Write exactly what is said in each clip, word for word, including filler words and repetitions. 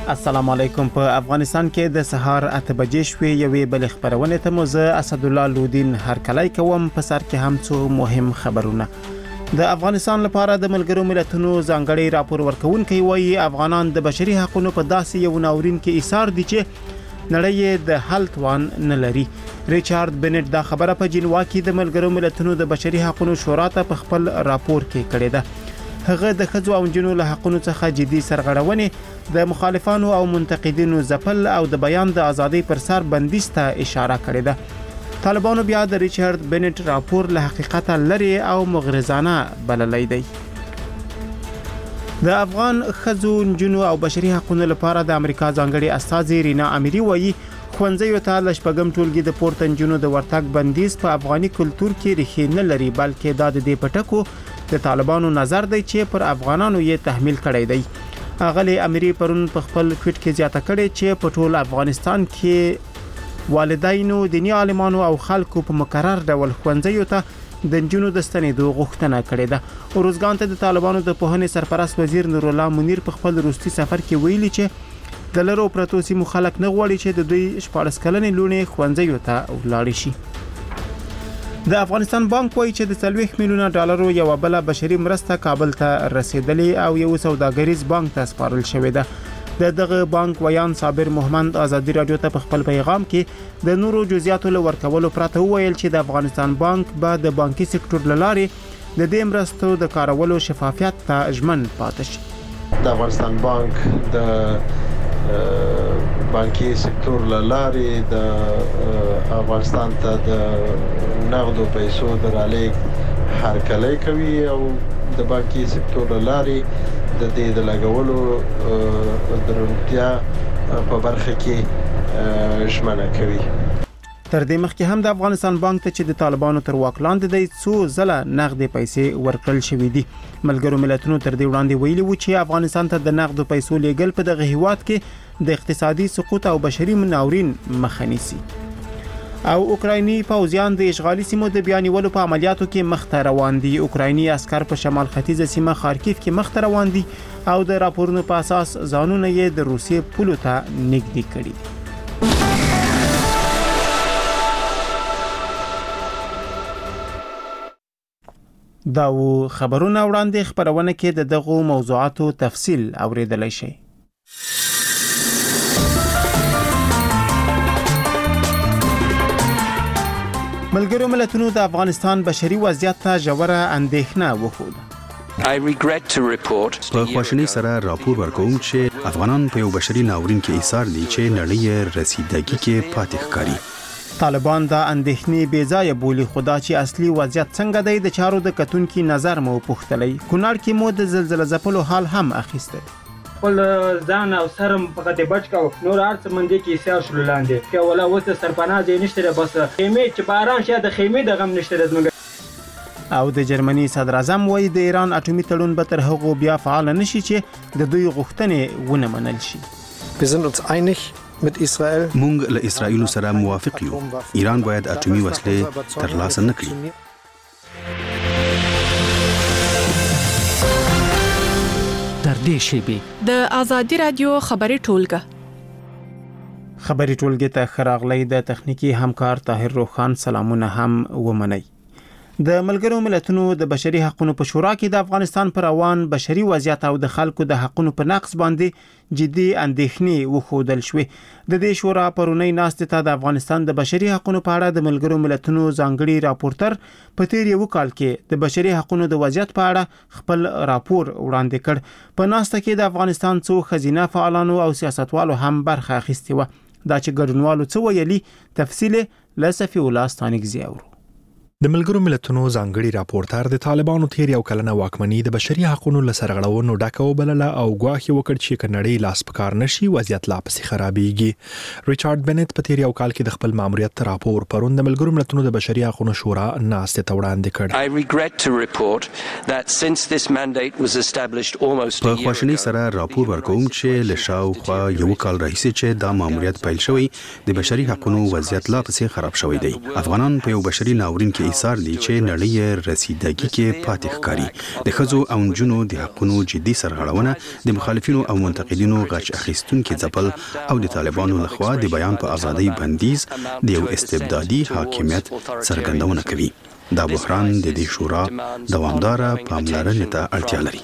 السلام علیکم. په افغانستان کې د سهار اته بجې شوې یوې بل خبرونه ته مو زه اسدالله لودین هرکلی کوم. په سر کې هم څو مهم خبرونه. د افغانستان لپاره د ملګرو ملتونو ځانګړي راپور ورکونکي وایي افغانان د بشري حقوقو په داسې یو ناورین کې ایثار دي چې نړۍ د حل توان نه لري. ریچارډ بنټ دا خبره په جنوا کې د ملګرو ملتونو د بشري حقوقو شورا ته په خپل راپور کې کړې ده. هغه د ښځو او نجونو له حقوقو څخه جدي سرغړونې، د مخالفانو او منتقدینو ځپل او د بیان د ازادۍ پر سر بندیز ته اشاره کړې ده. طالبانو بیا د ریچارډ بنټ راپور له حقیقت لري او مغرضانه بللی دی. د افغان ښځو، نجونو او بشري حقوقو لپاره د امریکا ځانګړي استازي رینا اميري وایي ښوونځیو ته له شپږم ټولګي د پورته نجونو د ورتګ بندیز په افغاني کلتور کې ریښې نه لري، بلکې دا د دې پټکو د طالبانو نظر دی چې پر افغانانو یې تحمیل کړی دی. اغلی اميري پرون په خپل ټویټ کې زیاته کړې چې په ټول افغانستان کې والدینو، دیني عالمانو او خلکو په مقرر ډول ښوونځیو ته د نجونو د ستنېدو غوښتنه کړې ده. اروزګان ته د طالبانو د پوهنې سرپرست وزیر نور الله منیر په خپل روستي سفر کې ویلي چې د لرو پرتو سیمو خلک نه غواړي چې د دوی شپاړس کلنې لونې ښوونځیو ته ولاړ شي. د افغانستان بانک وایي چې د څلوېښت میلیونه ډالرو یو بل بشري مرسته کابل ته رسیدلې او یو سوداګریز بانک ته سپارل شوې ده. د دغه بانک ویان صابر محمد ازادي رادیو ته په خپل پیغام کې د نورو جزئیاتو له ورکولو پرته وویل چې د افغانستان بانک به د بانکي سکتور له لارې د دې مرستو د کارولو شفافیت ته ژمن پاتې شي. د افغانستان بانک د بانکي سکتور له لارې د افغانستان ته د نغدو پیسو د رالېږد هرکلی کوي او د بانکي سکتور له لارې د دې د لګولو درونتیا په برخه کې ژمنه کوي. تر دې مخکې هم د افغانستان بانک ته چې د طالبانو تر واک لاندې دی څو ځله نغدې پیسې ورکړل شوې دي. ملګرو ملتونو تر دې وړاندې ویلي و چې افغانستان ته د نغدو پیسو لیږل په دغه هیواد کې د اقتصادي سقوط او بشري ناورین مخه نیسي. او اوکرایني پوځیان د اشغالي سیمو د بیانولو په عملیاتو کې مخته روان دي. اوکرایني عسكر په شمال ختیځه سیمه خارکیف کې مخته روان دي او د راپورونو په اساس ځانونه یې د روسیې پولو ته نږدې کړي دي. دا و خبرونه وړاندې خبرونه کې د دغو موضوعاتو تفصیل اوریدلای شئ. ملګرو ملتونو د افغانستان بشري وضعیت ته ژوره اندېښنه وښوده. په خواشینۍ سره راپور ورکوم چې افغانان په یو بشري ناورین کې ایثار دي چې نړۍ رسیدګي کې پاتې ښکاري. طالبان دا اندېښنې بې ځایه بولي، خو دا چې اصلي وضعیت څنګه دی د چارو د کتونکي نظر مو پوښتلی. کونړ کې مو د زلزله ځپلو حال هم اخیسته. خپل ځان او سرم فقط بچ کا نور ارڅ مندي کې سیاو شول لاندې کې ولا وته سرپناه دې نشته بس خیمه چې باران شه د خیمه د غم نشته زمګ. او د جرمني صدر اعظم وایي د ایران اټومي تړون به تر هغه بیا فعال نشي چې د دوی غوښتنې ونه منل شي. Wir sind uns einig mit Israel. مونږ له اسرائیل سره موافق یو. ایران باید اټومي وسلې ترلاسه نه کړي. در دې شیبه د ازادي رادیو خبري ټولګه خبري ټولګه ته خراغلی د تخنیکی همکار طاهر روخان سلامونه هم ومني. د ملګرو ملتونو د بشري حقوقو په شورا کې د افغانستان پر روان بشري وضعیت او د خلکو د حقوقو په نقض باندې جدي اندېښنې وښودل شوې. د دې شورا پرونی ناستې ته د افغانستان د بشري حقوقو په اړه د ملګرو ملتونو ځانګړي راپورټر په تیر یو کال کې د بشري حقوقو د وضعیت په اړه خپل راپور وړاندې کړ. په ناسته کې د افغانستان څو خزینه فعالانو او سیاستوالو هم برخه اخیستې و. دا چې ګډونوالو څه ویلي تفصیل له صفي الله ستانګزي اورو. د ملګرو ملتونو ځانګړي راپورټر د طالبانو تیر یو کلنه واکمني د بشري حقوقو له سرغړونو ډکه وبلله او ګواښ وکړ چې کنړۍ لاس پکار نشي وضعیت لا پسې خرابېږي. ریچارډ بنټ په تیر یو کال کې د خپل ماموریت راپور پرون د ملګرو ملتونو د بشري حقوقو شورا ناستې ته وړاندې کړ. په خواشینۍ سره راپور ورکوم چې له شاوخوا یو کال راهیسې چې دا ماموریت پیل شوی د بشري حقوقو وضعیت لا پسې خراب شوی دی. افغانان په یو بشري ناورین کې کې ایثار دي چې نړۍ رسیدګي کې پاتې ښکاري. د ښځو او نجونو د حقونو جدي سرغړونه، د مخالفینو او منتقدینو غچ اخیستونکي ځپل او د طالبانو لخوا د بیان په ازادۍ بندیز د یو استبدادي حاکمیت څرګندونه کوي. دا بحران د دې شورا دوامداره پاملرنې ته اړتیا لري.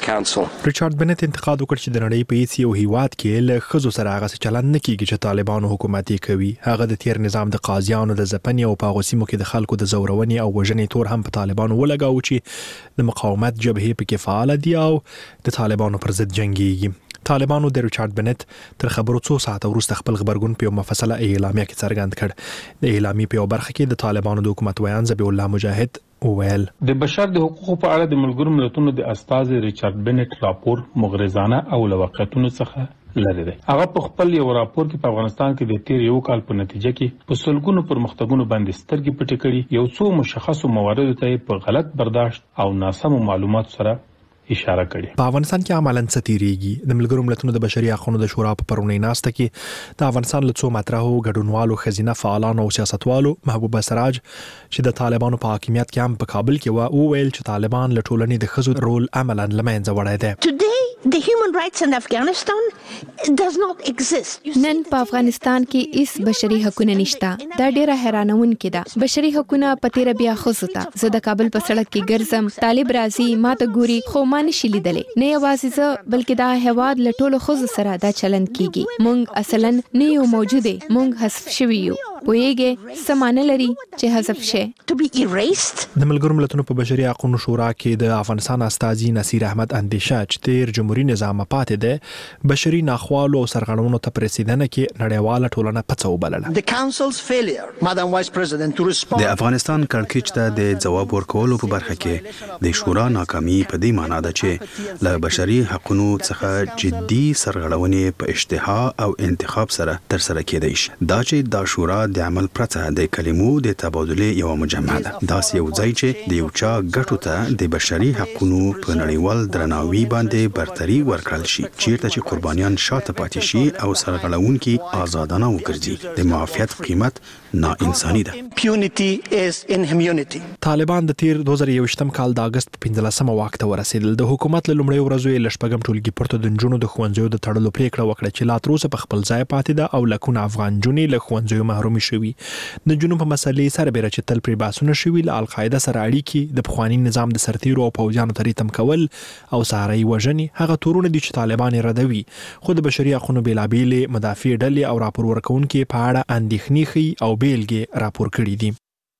ریچارډ بنت انتقاد وکړ چې د نړۍ په هیڅ یو هیواد کې له ښځو سره هغه چلند نه کیږي چې طالبانو حکومت یې کوي. هغه د تیر نظام د قاضیانو د ځپنې او په هغو سیمو کې د خلکو د زورونې او وژنې تور هم په طالبانو ولګاوه چې د مقاومت جبهې پکې فعال دي او د طالبانو پر ضد جنګيږي. طالبانو د ریچارډ بنت تر خبرو څو ساعته وروسته خپل خبرګون په مفصله اعلامیه کې څرګند کړ. د اعلامیې په برخه کې د طالبانو د حکومت ویان ذبیح الله مجاهد وویل د بشر د حقوقو په اړه د ملګرو ملتونو د استازي ریچارډ بنت راپور مغرضانه او له واقعیتونو څخه لري دی. هغه په خپل یو راپور کې په افغانستان کې د تیر یو کال په نتیجه کې په سلګونو پرمختګونو باندې سترګې پټې کړي. یو څو مشخصو مواردو ته په غلط برداشت او ناسمو معلوماتو سره اشاره کړي. په افغانستان کې عملاً ستیریږي. د ملګرو ملتونو د بشري حقوقو د شورا په پرونی ناسته کې د افغانستان له څو مطرحو ګډونوالو خزینه فعالانو او سیاستوالو محبوبه سراج چې د طالبانو په حاکمیت کې هم په کابل کې و ویل چې طالبان له ټولنې د ښځو رول عملاً له منځه وړی دی. The human rights in Afghanistan does not exist. نن په افغانستان کې هیڅ بشري حقوق نشته. دا ډیره حیرانونکې ده. بشري حقوق په تیر بیا خصوصا زه د کابل په سړک کې ګرځم، طالب راځي ماته ګوري، خو ما نشي لیدلې. نه یوازې زه بلکې دا هواد له ټولو ښځو سره دا چلند کیږي. مونږ اصلاً نه یو موجوده، مونږ حذف شوي یو. پوهیږي سمانه لري چې حذف شي. To be erased. د ملګرو ملتونو په بشري حقوقو شورا کې د افغانستان استازي نصیر احمد اندیشه چې تیر جمهوریت نظام پاتې ده بشري ناخوالو او سرغړونو ته پرېسیدنه کې نړیواله ټولنه پڅه وبلله. The council's failure, Madam Vice President, to respond. د افغانستان کړکېچ ته د جواب ورکولو په برخه کې د شورا ناکامي په دې معنی ده چې له بشري حقوقو څخه جدي سرغړونې په اشتها او انتخاب سره تر سره کېدای شي. دا چې د شورا د عمل پرته د کلمو د تبادله یو مجمع ده. دا یو ځای چې د یو چا ګټو ته د بشري حقوقو په نړیوال درناوي باندې برتري ورکړل شي، چیرته چې قربانیان شاته پاتې شي او سرغړونکي آزادانه وګرځي. د معافیت قیمت نا انساني ده. Impunity is inhumanity. طالبان د تیر دوه زره یوویشتم کال د اگست په پنځلسمه واک ته ورسېدل. د حکومت له لومړۍ ورځو یې له شپږم ټولګي پورته د نجونو د ښوونځیو د تړلو پریکړه وکړه چې لا تر اوسه په خپل ځای پاتې ده او لکونه افغان نجونې له ښوونځیو محرومې شوي. د نجونو په مسلې سربېره چې تل پرې بحثونه شوي، له القاعده سره اړیکې، د پخواني نظام د سرتیرو او پوځیانو تریتم کول او سهارۍ وژنې هغه تورونه دي چې طالبان ردوي. خو د بشري حقوقو بېلابېلې مدافع ډلې او راپور ورکوونکي په اړه اندېښنې ښیي او بیلګې راپور کړي دي.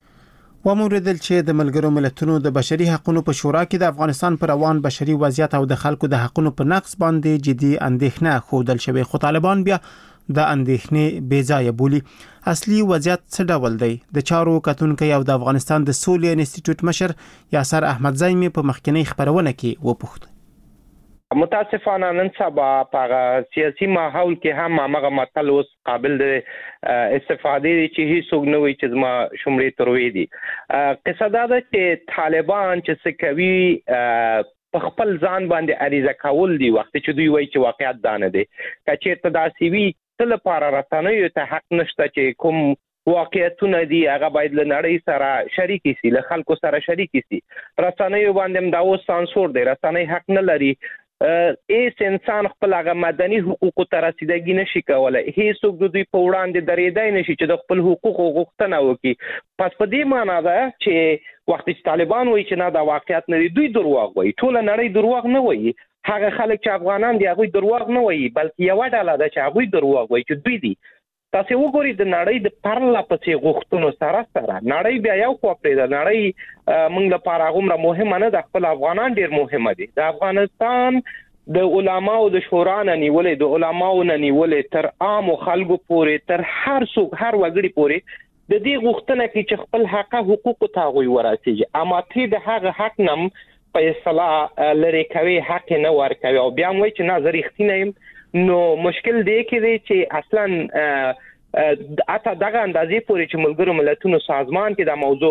وموردل چې د ملګرو ملتونو د بشري حقوقو په شورا کې د افغانستان پر روان بشري وضعیت او د خلکو د حقوقو په نقض باندې جدي اندېښنه ښودل شوې، خو طالبان بیا د اندېښنې بې ځایه بولي. اصلي وضعیت څه ډول دی؟ د چارو کتونکي او د افغانستان د سولې انسټیټیوټ مشر یاسر احمدزی مې په مخکنی خبرونه کې وپوښت. متاسفانه نن سبا په سیاسي ماحول کې هم هغه متل اوس قابل د استفادې چې هیڅوک نه وي چې زما شمرې تروي دي. قصه دا ده چې طالبان چې څه کوي په خپل ځان باندې اړیزه کول دي، وخت چې دوی وایي چې واقعیت دا نه دی. که چېرته داسې وي څه لپاره رسنیو ته حق نشته چې کوم واقعیتونه دي هغه باید له نړۍ سره شریک شي، له خلکو سره شریک شي. رسنیو باندې هم دا اوس سانسور دی، رسنۍ حق نه لري. ایس انسان خپل هغه مدني حقوقو ته رسیدګي نشي کولای. هیڅوک د دوی په وړاندې درېدای نشي چې د خپل حقوقو غوښتنه وکړي. پس په دې معنی ده چې وخت چې طالبان وایي چې نه دا واقعیت نه دی، دوی دروغ وایي. ټول نړۍ دروغ نه وایي. هغه خلک چې افغانان دي هغوی دروغ نه وایي، بلکې یوه ډله ده چې هغوی دروغ وایي چې دوی دي. تاسو وګورئ د نړۍ د پرله پسې غوښتنو سره سره نړۍ بیا یو خوا پرېږده. نړۍ موږ لپاره هغومره مهمه نه ده، خپل افغانان ډېر مهمه دي. د افغانستان د علماو د شورا نه نیولې، د علماو نه نیولې تر عامو خلکو پورې، تر هر څوک هر وګړي پورې د دې غوښتنه کوي چې خپل حق حقوقو ته هغوی ورسېږي. اما ته د هغه حق نه په اصطلاح لرې کوي، حق نه ورکوي او بیا هم وایي چې نه زه رښتینی یم. نو مشکل دی کې دی چې اصلا اته دغه اندازې پورې چې ملګرو ملتونو سازمان کې د موضوع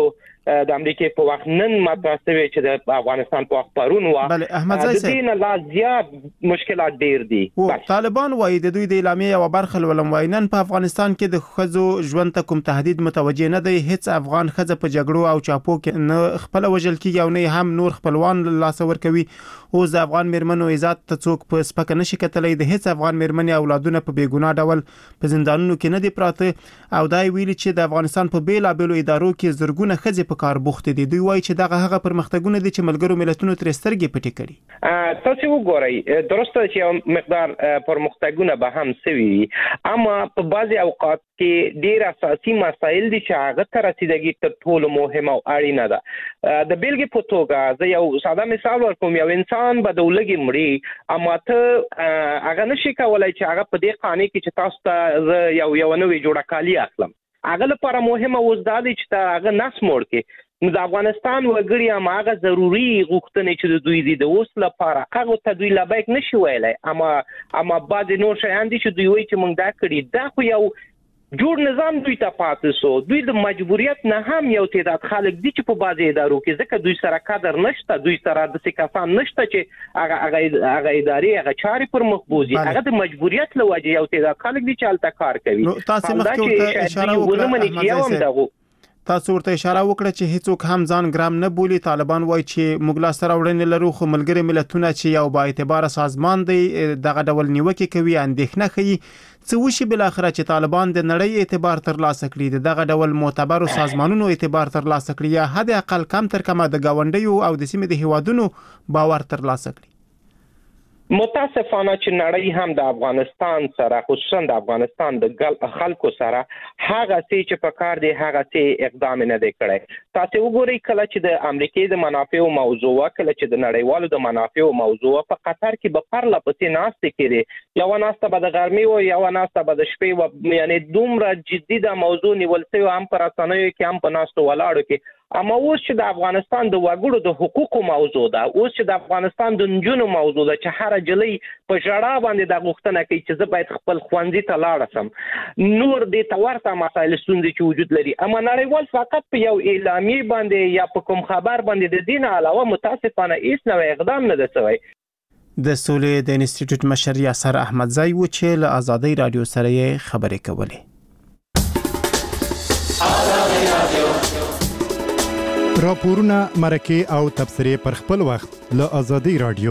د امریکای په وخت نن مطرح شوی چې د افغانستان په وخت پرون و بله احمد زای د دې نه لا زیات مشکلات ډیر دي. طالبان وایي د دوی د اعلامیې یوه برخه لولم وایي نن په افغانستان کې د ښځو ژوند ته کوم تهدید متوجه نه دی. هیڅ افغان ښځه په جګړو او چاپو کې نه خپل وژل کیږي او نه هم نور خپلوان لاس ورکوي. اوس د افغان میرمنو عزت ته څوک په سپکه نشي کتلی. د هیڅ افغان میرمنې اولادونه په بې ګناه ډول په زندانونو کې نه دي پراته او دا ویلي چې د افغانستان په بیلابیلو ادارو کې زرګونه ښځې په کار بوختې دي. دوی وایي چې دغه هغه پرمختګونه دي چې ملګرو ملتونو ترې سترګې پټې کړي. تاسو وګورئ درسته چې یو مقدار پرمختګونه به هم سوي وي اما په بعضي اوقات کې ډیر اساسي مسایل دي چې هغه ته رسیدګي تر ټولو مهمه او اړینه ده. د بیلګې په توګه زه یو ساده مثال ورکوم. یو انسان به د ولګي مړي اما ته هغه نشي کولای چې هغه په دې قانون کې چې تاسو ته یو یو نوې جوړه کالی اخلم. هغه لپاره مهمه اوس دا دی چې هغه نس موړ کې نو د افغانستان وګړي هم هغه ضروري غوښتنې چې د دوی دي د اوس لپاره هغه ته دوی لبیک نشي ویلای اما اما بعضې نور شیان دي چې دوی وایي چې موږ دا کړي. دا خو یو جوړ نظام دوی ته پاتې سو. دوی د مجبوریت نه هم یو تعداد خلک دي چې په بعضې ادارو کې ځکه دوی سره قدر نشته دوی سره داسې کسان نشته چې هغه هغه ادارې هغه چارې پر مخ بوځي. هغه د مجبوریت له وجې یو تعداد خلک دي چې هلته کار کوي. تاسو مخکې اشاره وکړه تاسو ورته اشاره وکړه چې هیڅوک هم ځان ګرام نه بولي. طالبان وایي چې موږ لاس سره وړاندې لرو خو ملګري ملتونه چې یو با اعتبار سازمان دی دغه ډول نیوکې کوي اندېښنه ښیي. څه وشي بالاخره چې طالبان د نړۍ اعتبار ترلاسه کړي دغه ډول معتبرو سازمانونو اعتبار ترلاسه کړي یا حد اقل کم تر کمه د ګاونډیو او د سیمې د هیوادونو باور ترلاسه کړي. متاسفانه چې نړۍ هم د افغانستان سره خصوصا د افغانستان د خلکو سره هغه څه چې په کار دی هغه څه اقدام نه دی کړی. تاسو وګورئ کله چې د امریکای د منافعو موضوع کله چې د نړیوالو د منافعو موضوع په قطر کې به پرله پسې ناستې کړي یو ناسته به د غرمې او یو ناسته به د شپې و یعنی دومره جدي د موضوع نیول شوی هم پر رسنیو کې هم په ناستو ولاړو کې. اما اوس چې د افغانستان د وګړو د حقوقو موضوع ده اوس چې د افغانستان د نجونو موضوع ده چې هر جلۍ په ژړا باندې د غوښتنه کوي چې زه باید خپل ښوونځي ته لاړ شم نور دې ته ورته مسایل ستونزې چې وجود لري اما نړیوال فقط په یو اعلامیې باندې یا په کوم خبر باندې د دین علاوه متاسفانه هیڅ نوې اقدام نه دی شوی. د سولې د انسټیټیوټ مشر یاسر احمدزی و چې له آزادۍ رادیو سره یې خبرې کولې. راپورونه مرکه او تبصرې پر خپل وخت له آزادۍ رادیو.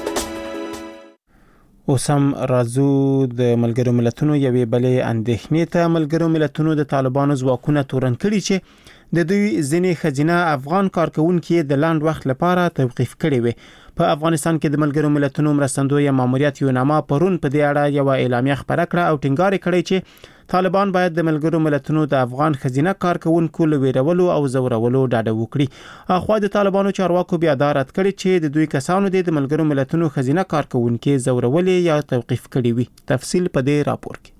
اوسم راځو د ملګرو ملتونو یوې بلې اندېښنې ته. ملګرو ملتونو د طالبانو ځواکونه تورن کړي چې د دوی ځینې ښځینه افغان کارکونکي د لاند وخت لپاره توقیف کړي وي. په افغانستان کې د ملګرو ملتونو مرستندوی ماموریت یوناما پرون په دې اړه یو اعلامیه خبره کړه او ټینګار کړی چې طالبان باید د ملګرو ملتونو د افغان ښځینه کارکونکو له ویرولو او زورولو ډاډه وکړي. اخوا د طالبانو چارواکو بیا دا رد کړی چې د دوی کسانو د ملګرو ملتونو ښځینه کارکونکو زورولې یا توقیف کړي وي. تفصیل په دې راپور کې.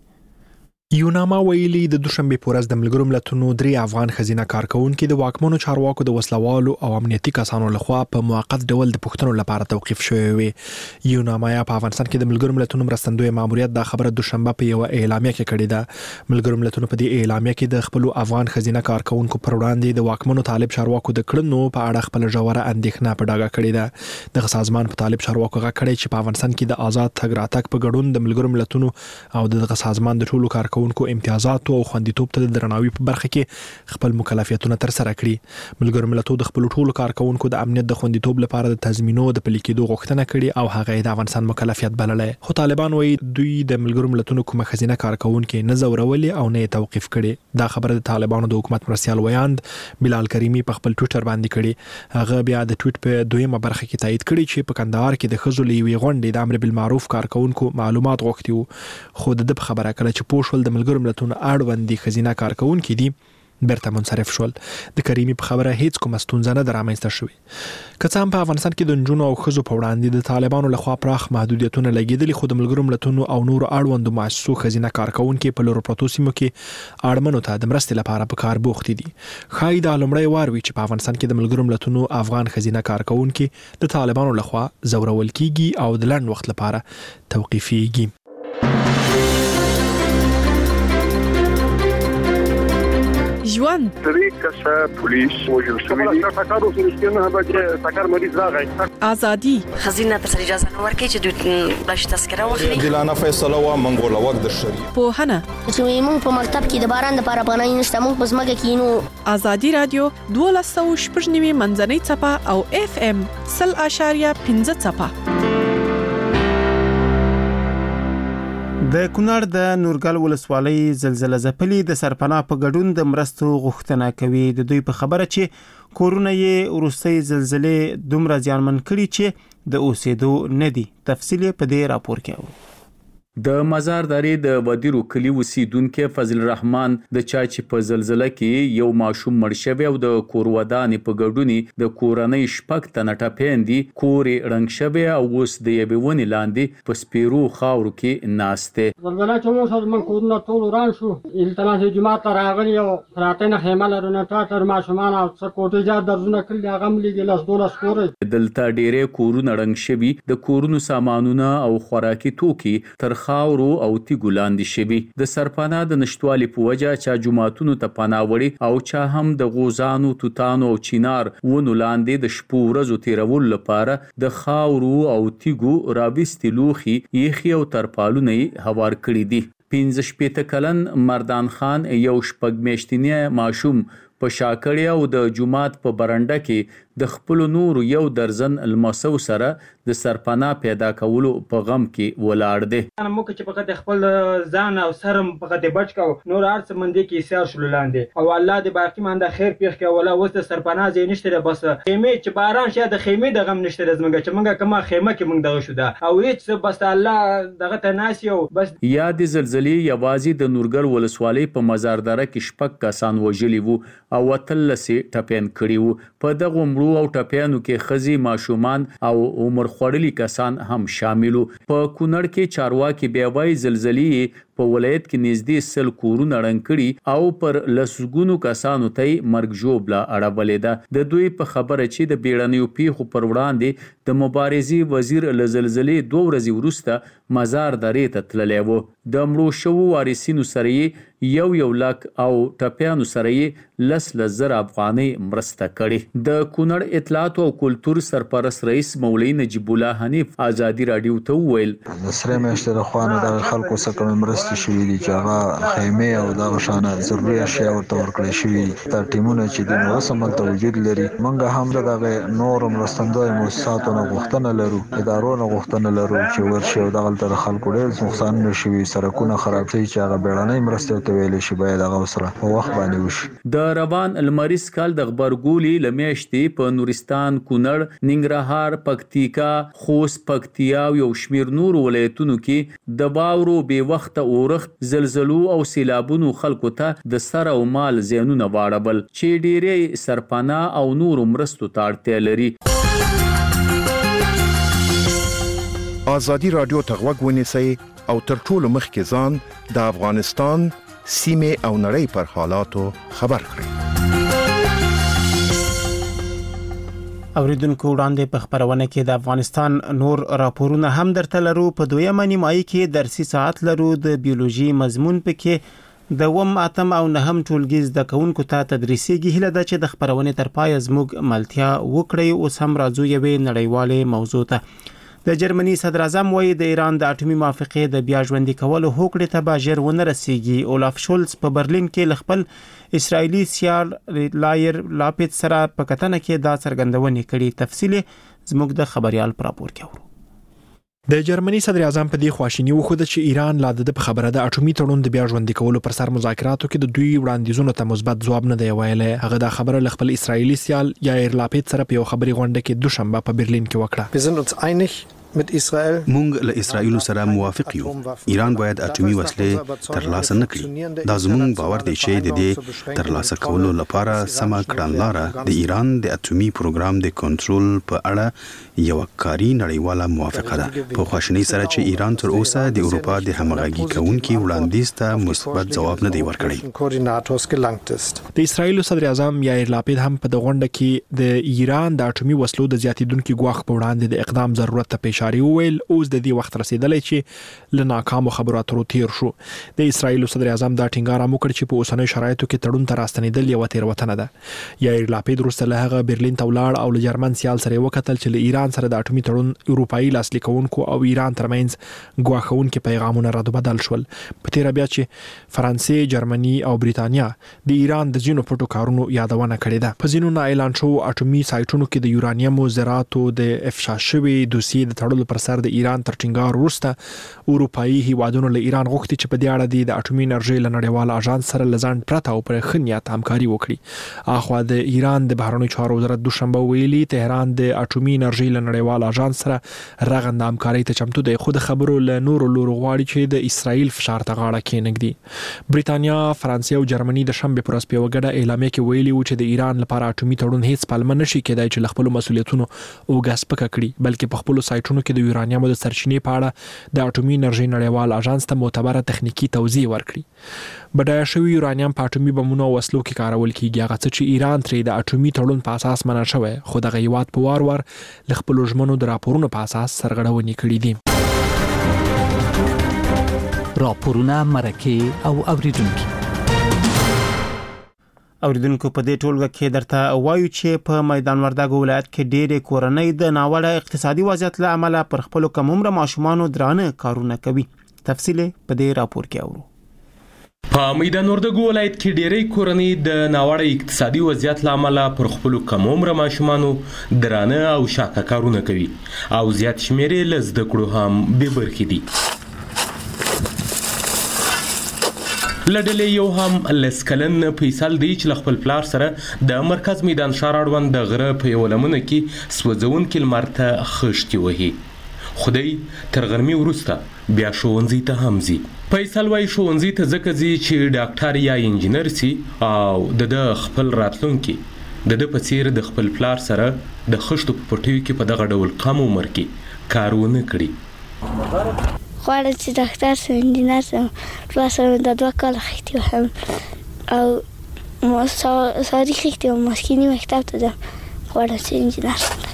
یوناما ویلي د دوشنبه پورز د ملګرو ملتونو درې افغان ښځینه کارکونکو د واکمنو چارواکو د وسلوالو او امنیتي کسانو لخوا په موقت ډول د پښتنو لپاره توقیف شوی وي. یوناما په افغانستان کې د ملګرو ملتونو مرستندوی ماموریت د خبره دوشنبه په یو اعلامیه کې کړې ده. ملګرو ملتونو په دې اعلامیه کې د خپل افغان ښځینه کارکونکو پر وړاندې د واکمنو طالب چارواکو د کړنو په اړه خپل ژوره اندېښنه په ډاګه کړې ده. د سازمان په طالب چارواکو غږ کړی چې په افغانستان کې د آزاد تګ راتګ په ګډون د ملګرو ملتونو او د سازمان د ټولو کارکونکو امتیازات او خوندیتوب ته د درناوي په برخه کې خپل مکلفیتونه تر سره کړي. ملګرو ملتونو د خپل ټولو کارکونکو د امنیت د خوندیتوب لپاره د تضمینو د پلي کېدو غوښتنه کړې او هغه د افغانستان مکلفیت بللې. خو طالبان وایي دوی د ملګرو ملتونو کومه ښځینه کارکونکو نه زورولې او نه توقیف کړي. دا خبره د طالبانو د حکومت مرستیال ویاند بلال کریمی په خپل ټویټر باندې کړي. هغه بیا د ټویټ په دویمه برخه کې تایید کړي چې په کندهار کې د ښځو لوي غونډې د امر بالمعروف کارکونکو معلومات غوښتي وو خو د خبره کړه چې پوښول د ملګرو ملتونو اړوند ښځینه کارکونکي دي برته منصرف شول. د کریمی په خبره هیڅ کومه ستونزه نه درامنځته شوې. که څه هم په افغانستان کې د نجونو او ښځو په وړاندې د طالبانو لخوا پراخ محدودیتونه لګېدلي خو د ملګرو ملتونو او نورو اړوندو مؤسسو ښځینه کارکونکي په لورو پرتو سیمو کې اړمنو ته د مرستې لپاره په کار بوختې دي. ښایي دا لومړی وار وي چې په افغانستان کې د ملګرو ملتونو افغان ښځینه کارکونکي د طالبانو لخوا زورول کیږي او د لنډ وخت لپاره توقیفیږي. ژوند درې کسه پولیس وژل شوي دي ټاکارو سره نه به ټاکار مریض راغی ازادي خزینه تر اجازه نه ورکړي چې د بلش تذکره واخلي دلانه فیصله وا منګول وخت د شری په هنه چې موږ په مکتب کې د باران د لپاره پناه نشته موږ په سمګه کې نو ازادي رادیو دولس سوه شپږ نوي منځنۍ چپه او اف ام صفر اشاریه پنځه چپه د کونړ د نورګل ولسوالۍ زلزلہ ځپلي د سرپناه په ګډون د مرستو غوښتنه کوي. د دوی په خبره چې کورونه یې وروستۍ زلزلې دومره زیانمن کړي چې د اوسېدو نه دي. تفصیل په دې راپور کې اورو. د مزارداري د ودیرو کلی اوسیدونکو فضل الرحمن د چا چې په زلزلہ کې یو ماشوم مړ شوی او د کور ودانې په ګډونی د کورنۍ شپږ تنه ټپېندي کورې رنګ شوی او اوس د یوې ونې لاندې په سپیرو خاورو کې ناشته. زلزلہ چې موږ سره من کورونه ټول وران شو التماس جماعت راغلی او راتنه خیمه لرونه ټاټر ماشومان او څه کوټه جار درزونه کړل هغه ملي ګلاس دولس کورې دلته ډېرې کورونه رنګ شوی د کورونو سامانونه او خوراکي توکي تر خاورو او تیګو لاندې شوي. د سرپناه د نشټوالي په وجه چا جماعتونو ته پناه وړي او چا هم د غوزانو توتانو او چینار ونو لاندې د شپو ورځو تیرولو لپاره د خاورو او تیګو راوستي لوخي یخي او ترپالونه هوار کړي دي. پنځه شپېته کلن مردان خان یو شپږ میاشتنی ماشوم په شاکړی او د جماعت په برنډه کې د خپل نور یو درزن المسو سره د سرپناه پیدا کولو په غم کې ولاړ دي. انا مو چې په خپل ځان او سرم په دې بچ کو نور ارڅ مندې کې سیار شول لاندې او الله دې باقی مانده خیر پیښ کې ولا وست سرپناه زې نشته بس خیمه چې باران شه د خیمه د غم نشته زمګه چې منګه کما خیمه کې منګ دغه شو دا او هیڅ بس الله دغه ته ناس یو بس یاد زلزلې یوازې د نورګل ولسوالۍ په مزارداره کې شپږ کسان وژلي وو او وتلسي ټپین کړي وو. په دغه او ټپیانو کې خزي ماشومان او عمر خوړلي کسان هم شامل وو. په کونړ کې چارواکي بیا وایي زلزلې په ولایت کې نږدې سل کورونه رنګ کړي او پر لسګونو کسانو ته مرګ ژوبله اړولې ده. د دوی په خبره چې د بیړنیو پیښو پر وړاندې د مبارزې وزیر له زلزلې دوه ورځې وروسته مزار درې ته تللی و. د مړو شوو وارثینو سره یو یو لک او ټپیانو سره لس لزر افغانۍ مرسته کړي. د کونړ اطلاعات او کلتور سرپرست رئیس مولوي نجیب الله حنیف ازادي رادیو ته وویل د سره مشته د خوانو د خلکو سره مرسته شوې دي چې هغه خیمه او د شانه ضروري اشیاء ورته ورکړې شوې. تر ټیمونه چې د رسمل توجید لري منګه هم دغه نور مرستندوی موسساتو نه غوښتنه لرو ادارو نه غوښتنه لرو چې ورشي او دغه تر خلکو ډېر نقصان نشوي سرکونه خراب شي چې هغه بیړنۍ مرسته ته ویل شي باید هغه سره په وخت باندې وشي. د روان المریز کال د خبرګولي لمیشتي په نورستان کونړ ننګرهار پکتیکا خوست پکتیا او یو شمیر نور ولایتونو کې د باورو به وخت اورخت زلزلو او سیلابونو خلکو ته د سر او مال زیانونه واړبل چې ډیره سرپناه او نور مرستو ته اړتیا لري. ازادي رادیو ته غوږ ونیسئ او تر ټولو مخکې ځان د افغانستان سیمه او نړۍ پر حالاتو خبر کړئ. اوریدونکو وړاندې په خبرونه کې د افغانستان نور راپورونه هم درته لرو. په دویمه نیمایي کې درسي ساعت لرو. د بیولوژي مضمون پکې د وم اتم او نهم ټولګي زده کوونکو ته تدریسیږي. هیله ده چې د خبرونه تر پای زموږ ملتیا وکړي. اوس هم راځو یوې نړیوالې موضوع ته. د جرمني صدر اعظم وایي د ایران د اټومي موافقې د بیا ژوندۍ کولو هوکړې ته به ژر ونه رسیږي. اولاف شولز په برلین کې له خپل اسرائیلي سیال لایر لاپیت سره په کتنه کې دا څرګندونه کړې. تفصیل زموږ د خبريال پر راپور کې اورو. د جرمني صدر اعظم په دې خواشینی وخوده چې ایران لا د خبره د اټومي تړون د بیا ژوندۍ کولو پر سر مذاکراتو کې د دوی وړاندیزونو ته مثبت ځواب نه دی ویلی. هغه دا خبره له خپل اسرائیلي سیال یایر لاپیت سره په یو خبري غونډه کې دوشنبه په برلین کې وکړه. Wir sind uns einig mit Israel. مونږ له اسرائیل سره موافق یو. ایران باید اټومي وسلې ترلاسه نکړي. دا زموږ باور دی چې د دې ترلاسه کولو لپاره سم کړنلاره د ایران د اټومي پروګرام د کنټرول په اړه یو کاری نړیواله موافقه ده. په خواشنۍ سره چې ایران تر اوسه د اروپا د همغږي کوونکي وړاندیز ته مثبت ځواب نه دی ورکړی. د اسرائیل صدر اعظم یایر لاپید هم په دغه غونډه کې د ایران د اټومي وسلو د زیاتیدونکو ګواښ په وړاندې د اقدام ضرورت ته اشاره چاري وویل اوس د دې وخت رسیدلی چې له ناکامو خبرو اترو تیر شو. د اسرایل صدر اعظم دا ټینګار هم وکړ چې په اوسنیو شرایطو کې تړون ته راستنېدل یوه تېروتنه ده. یایر لاپید وروسته له هغه برلین ته ولاړ او له جرمن سیال سره یې وکتل چې له ایران سره د اټومي تړون اروپایي لاسلیک کوونکو او ایران ترمنځ ګواښونکي پیغامونه رد بدل شول. په تېره بیا چې فرانسې، جرمني او بریتانیا د ایران د ځینو پټو کارونو یادونه کړې ده. په ځینو نه اعلان شوو اټومي سایټونو کې د یورانیمو زراعتو د افشا شوي دوسیې د تړلو پر سر د ایران تر ټینګار وروسته اروپایي هیوادونو له ایران غوښتي چې په دې اړه د اټومي انرژي له نړیوال اژانس سره لزان پرته او پر ښه نیت همکاري وکړي. اخوا د ایران د بهرنیو چارو وزارت دوشنبه ویلي تهران د اټومي انرژي له نړیوال اژانس سره رغنده همکاري ته چمتو دی، خو د خبرو له نورو لورو غواړي چې د اسرائیل فشار ته غاړه کېنږدي. بریتانیا، فرانسې او جرمني د شنبې پر ورځ په یوه ګډه اعلامیه کې ویلي و چې د ایران لپاره اټومي تړون هیڅ پلمه نشي کېدای چې له خپلو مسؤلیتونو اوږه سپکه کړي، بلکې په خپلو سایټونو کې د یورانیمو د سرچینې په اړه د اټومي انرژي نړیوال اژانس ته معتبره تخنیکی توضیح ورکړي. بډایه شوي یورانیم په اټومي بمونو او وسلو کې کارول کیږي، هغه څه چې ایران ترې د اټومي تړون په اساس منع شوی، خو دغه هیواد په وار وار له خپلو ژمنو د راپورونو په اساس سرغړونې کړي دي. راپورونه، مرکې او اوریدونکي اوریدونکو په دې ټولګه کې درته وایو چې په میدان وردګ ولایت کې ډېرې کورنۍ د ناوړه اقتصادي وضعیت له امله پر خپلو کم عمره ماشومانو درانه کارونه کوي. تفصیل په دې راپور کې اورو. په میدان وردګ ولایت کې ډېرې کورنۍ د ناوړه اقتصادي وضعیت له امله پر خپلو کم عمره ماشومانو درانه او شاقه کارونه کوي او زیات شمېر یې له زده کړو هم بې برخې دي. لډلې یو هم لس کلن فیصل دی چې خپل پلار سره د مرکز میدان ښار اړوند د غره په یوه لمنه کې سوځونکي لمر ته خښتې وهي. خدای تر غرمې وروسته بیا ښوونځي ته هم ځي. فیصل وایي ښوونځي ته ځکه ځي چې ډاکټر یا انجینر سي او د ده خپل راتلونکي د ده په څیر د خپل پلار سره د خښتو په پټیو کې په دغه ډول کم عمر کې کار ونه کړي. غواړم چې ډاکټر سم، انجینر سم. پلار سره د دوه کاله خښتې وهم او ساري خښتې وم، ماسکیني مکتب ته ځم. غواړم چې انجینر سم.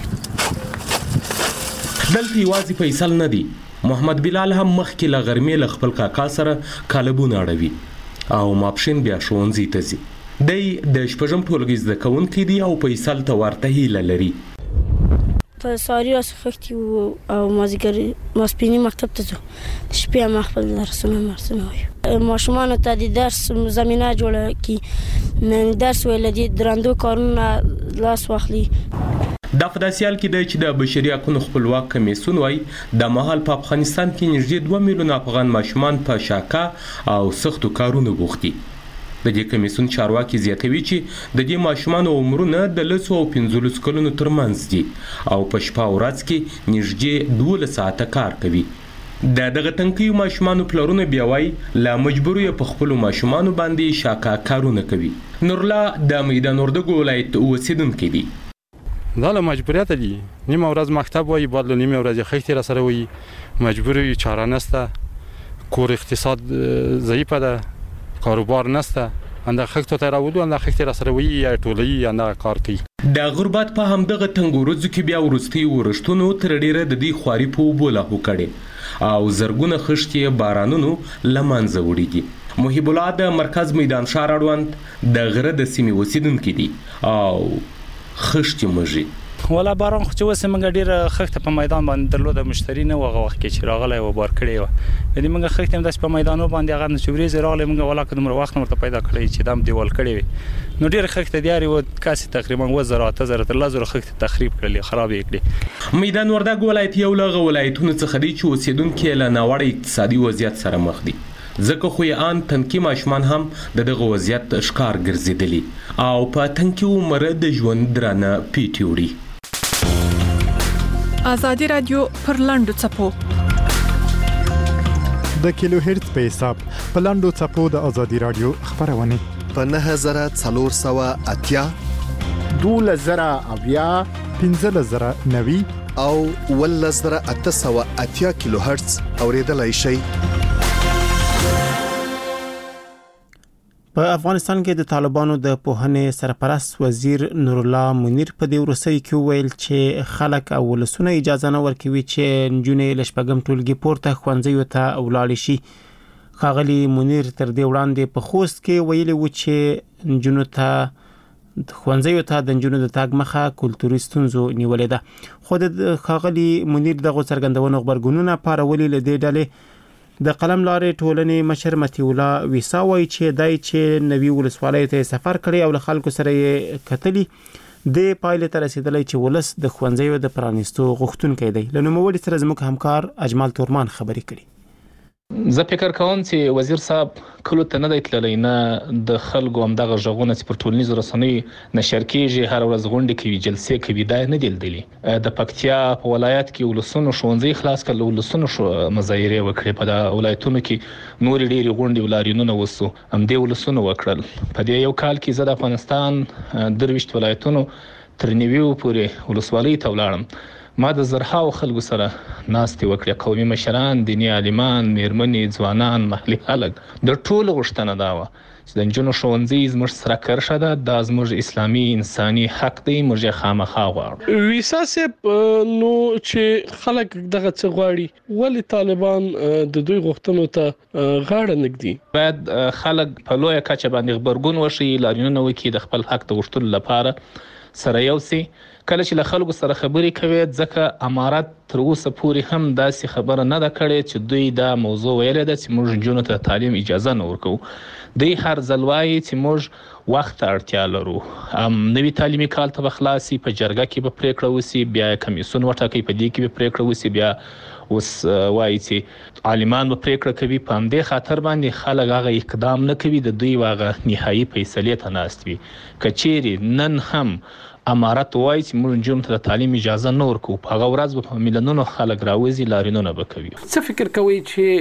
دلته یوازې فیصل نه دی، محمد بلال هم مخکې له غرمې له خپل کاکا سره کالبونه اړوي او ماپښین بیا ښوونځي ته ځي. دی د شپږم ټولګي زده کوونکی دی او فیصل ته ورته هیله لري. په ساري راس خښتې او مازدیګر ماسپیني مکتب ته ځو. د شپې هم خپل درسونه مرسونه وایو. ماشومانو ته د درس زمینه جوړه کړي، درس ویل دي دراندو کارونه لاس واخلي. دا په داسې حال کې دی چې د بشري حقونو خپلواک کمیسیون وایي د مهال په افغانستان کې نږدې دوه میلیونه افغان ماشومان په شاقه او سختو کارونو بوخت دي. د دې کمیسیون چارواکي زیاتوي چې د دې ماشومانو عمرونه د لسو او پنځلسو کلونو ترمنځ دي او په شپه او ورځ کې نږدې دولس ساعته کار کوي. د دغه تنکیو ماشومانو پلرونه بیا وایي له مجبورو یې په خپلو ماشومانو باندې شاقه کارونه کوي. نورالله د میدان وردګ ولایت اوسیدونکی دی. دا له مجبوریت دي، نیمه ورځ مکتب وایي، بعد له نیمه ورځ خښتې را سره وایي، مجبور یو چاره نسته، کور اقتصاد ضعیفه ده، کاروبار نسته، انده خښتو ته راولو، انده خښتې را سره وایي یا ټولوي انده کار کوي. د غربت په همدغه تنګو ورځو کې بیا وروستي ورښتونو تر ډېره د دې خواري په اوبو لاهو کړې او زرګونه خښتې بارانونو له منځه وړي دي. محب الله د مرکز میدان ښار اړوند د غره د سیمې اوسیدونکی دی او خښتې مږي. ولا باران خو چې اوس موږ ډېره خښته په میدان باندې درلوده، مشتري نه و هغه وخت کې چې راغلی و بار کړې وه. یعنې موږ خښتې هم داسې په میدانو باندې هغه نه چې ورېځې راغلی موږ ولا که دومره وخت نه ورته پیدا کړی چې دا هم دیوال کړې وي. نو ډېرې خښتې دیارې وه، کاسې تقریبا اووه زره اته زره تر لس زره خښتې تخریب کړلې، خراب یې کړې. میدان وردګ ولایت یو له هغه ولایتونو څخه دی چې اوسېدونکي یې له ناوړه اقتصادي وضعیت سره مخ دي، ځکه خو یې ان تنکي ماشومان هم د دغه وضعیت ښکار ګرځېدلي او په تنکي عمره د ژوند درانه پیټې وړي. ازادي رادیو پر لاندو چپو د کیلو هرتز په حساب په لاندو چپو د ازادي رادیو خبرونه په نه زره څلور سوه اتیا دوله زره اویا پنځه زره نوي او اوله زره اته سوه اتیا کیلو هرتز اوریدلای شئ. په افغانستان کې د طالبانو د پوهنې سرپرست وزیر نور الله منیر په دې ورسې کې ویل چې خلک او ولسونه اجازه نه ورکوي چې نجونې لشپګم ټولګي پورته ښوونځیو ته ولاړ شي. ښاغلي منیر تر دې وړاندې په خوست کې ویلي و چې نجونو ته ښوونځیو ته د نجونو د تاګ مخه کلتوري ستونزو نیولې ده. خو د ښاغلي منیر دغه څرګندونو خبرګونونه پارولي له دې ډلې د قلم لارې ټولنې مشر متي الله ویسا وایي چې دای چې نوی ولسوالۍ ته سفر کړی او له خلکو سره یې کتلی د پایلې ته رسیدلی چې ولس د ښوونځیو د پرانیستو غوښتونکی دی. له نوموړي سره زموږ همکار اجمال تورمان خبرې کړي. زه فکر کوم چې وزیر صاحب کلو ته نه دی تللی، نه د خلکو همدغه غږونه چې پر ټولنیزو رسنیو نشر کېږي، هر ورځ غونډې کوي، جلسې کوي، دا نه دی لیدلي. د پکتیا په ولایت کې ولسونو ښوونځي خلاص کړل، ولسونو مظاهرې وکړې، په د ولایتونو کې نور ډېرې غونډې او لاریونونه وسو، همدې ولسونو وکړل. په دې یو کال کې زه د افغانستان درویشت ولایتونو تر نیویو پورې ولسوالۍ ته ولاړم. ما د زرهاو خلکو سره ناستې وکړې، قومي مشران، دیني عالمان، میرمنې، ځوانان، محلي خلک. د ټولو غوښتنه دا وه چې د نجونو ښوونځي زموږ سره کرښه ده، دا زموږ اسلامي انساني حق دی، موږ یې خامخا غواړو. ویسا صاحب، نو چې خلک دغه څه غواړي، ولې طالبان د دوی غوښتنو ته غاړه نږدي؟ باید خلک په لویه کچه باندې غبرګون وشي، لاریونونه وکړي، د خپل حق د غوښتلو لپاره سره یو سي. کله چې له خلکو سره خبرې کوي، ځکه امارات تر اوسه پورې هم داسې خبره نه ده کړې چې دوی دا موضوع ویلې ده چې موږ نجونو ته تعلیم اجازه نه ورکوو. دوی هر ځل وایي چې موږ وخت ته اړتیا لرو، نوي تعلیمي کال ته به خلاصي، په جرګه کې به پریکړه وسي، بیا کمیسیون وټاکي، په دې کې به پریکړه وسي، بیا اوس وایي چې عالمان به پریکړه کوي. په همدې خاطر باندې خلک هغه اقدام نه کوي، د دوی هغه نهایي فیصلې ته ناست وي. که چیرې نن هم امارات وایي چې موږ نجونو ته د تعلیم اجازه نه ورکوو، په هغه ورځ به په میلیونونو خلک راوځي، لاریونونه به کوي. څه فکر کوئ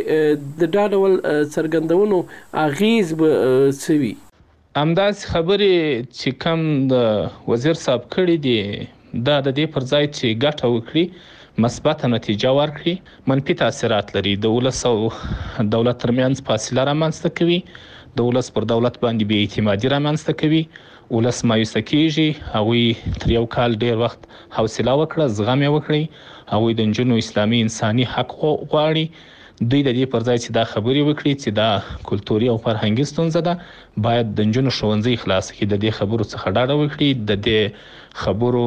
چې د دا ډول څرګندونو اغیز به څه وي؟ همداسې خبرې چې کوم د وزیر صاحب کړي دي، دا د دې پر ځای چې ګټه وکړي، مثبته نتیجه ورکړي، منفي تاثیرات لري. د ولس او دولت ترمنځ فاصله رامنځته کوي، د ولس پر دولت باندې بې اعتمادي رامنځته کوي، ولس مایوسه کېږي. هغوی تر یو کال ډېر وخت حوصله وکړه، زغم یې وکړي، هغوی د نجونو اسلامي انساني حق غواړي. دوی د دې پر ځای چې دا خبرې وکړي چې دا کلتوري او فرهنګي ستونزه ده، باید د نجونو ښوونځي خلاص کړي، د دې خبرو څخه ډاډه وکړي. د دې خبرو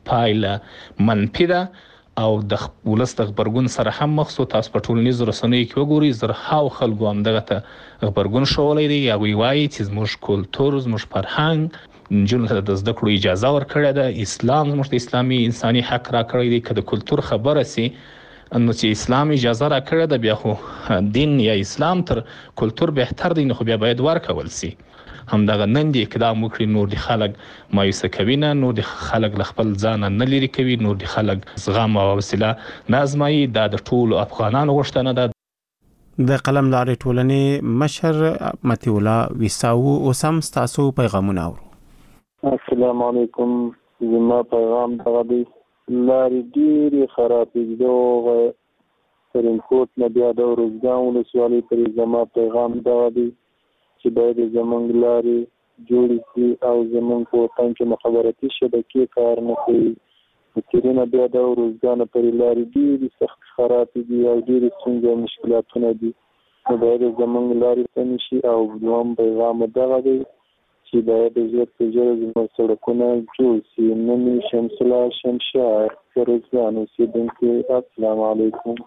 پایله منفي ده او د ولس د غبرګون سره هم مخ شو. تاسو په ټولنیزو رسنیو کې وګورئ، زرهاو خلکو همدغه ته غبرګون ښوولی دی. هغوی وایي چې زموږ کلتور، زموږ فرهنګ نجونو ته د زده کړو اجازه ورکړې ده، اسلام زموږ د اسلامي انساني حق راکړی دی. که د کلتور خبره سي، نو چې اسلام اجازه راکړې ده، بیا خو دین یا اسلام تر کلتور بهتر دی، نو خو بیا باید ورکول سي. همدغه نن دې اقدام وکړي، نور د خلک مایوسه کوي نه، نور د خلک له خپل ځانه نه لري کوي، نور د خلک زغم او حوصله نه ازمایي. دا د ټولو افغانانو غوښتنه ده. د قلم لارې ټولنې مشر متي الله ویساو اوس هم ستاسو پیغامونه اورو. السلام علیکم. زما پیغام دغه دی، لارې ډېرې خرابې دي. ترینکوټ نه بیا د ارزګان ولسوالۍ پورې زما پیغام دغه دی چې باید زموږ لارې جوړې شي او زموږ په وطن کې مخابراتي شبکې کار نه کوي. ترینه بیا د ارزګان پورې لارې ډېرې سخت خرابې دي او ډېرې ستونزې او مشکلاتونه دي، نو باید زموږ لارې سمې شي. او دویم پیغام دغه دی چې باید ژر تر ژره زموږ سړکونه جوړ شي. نن شمس الله شمشاد، ارزګان اوسېدونکی، السلام علیکم.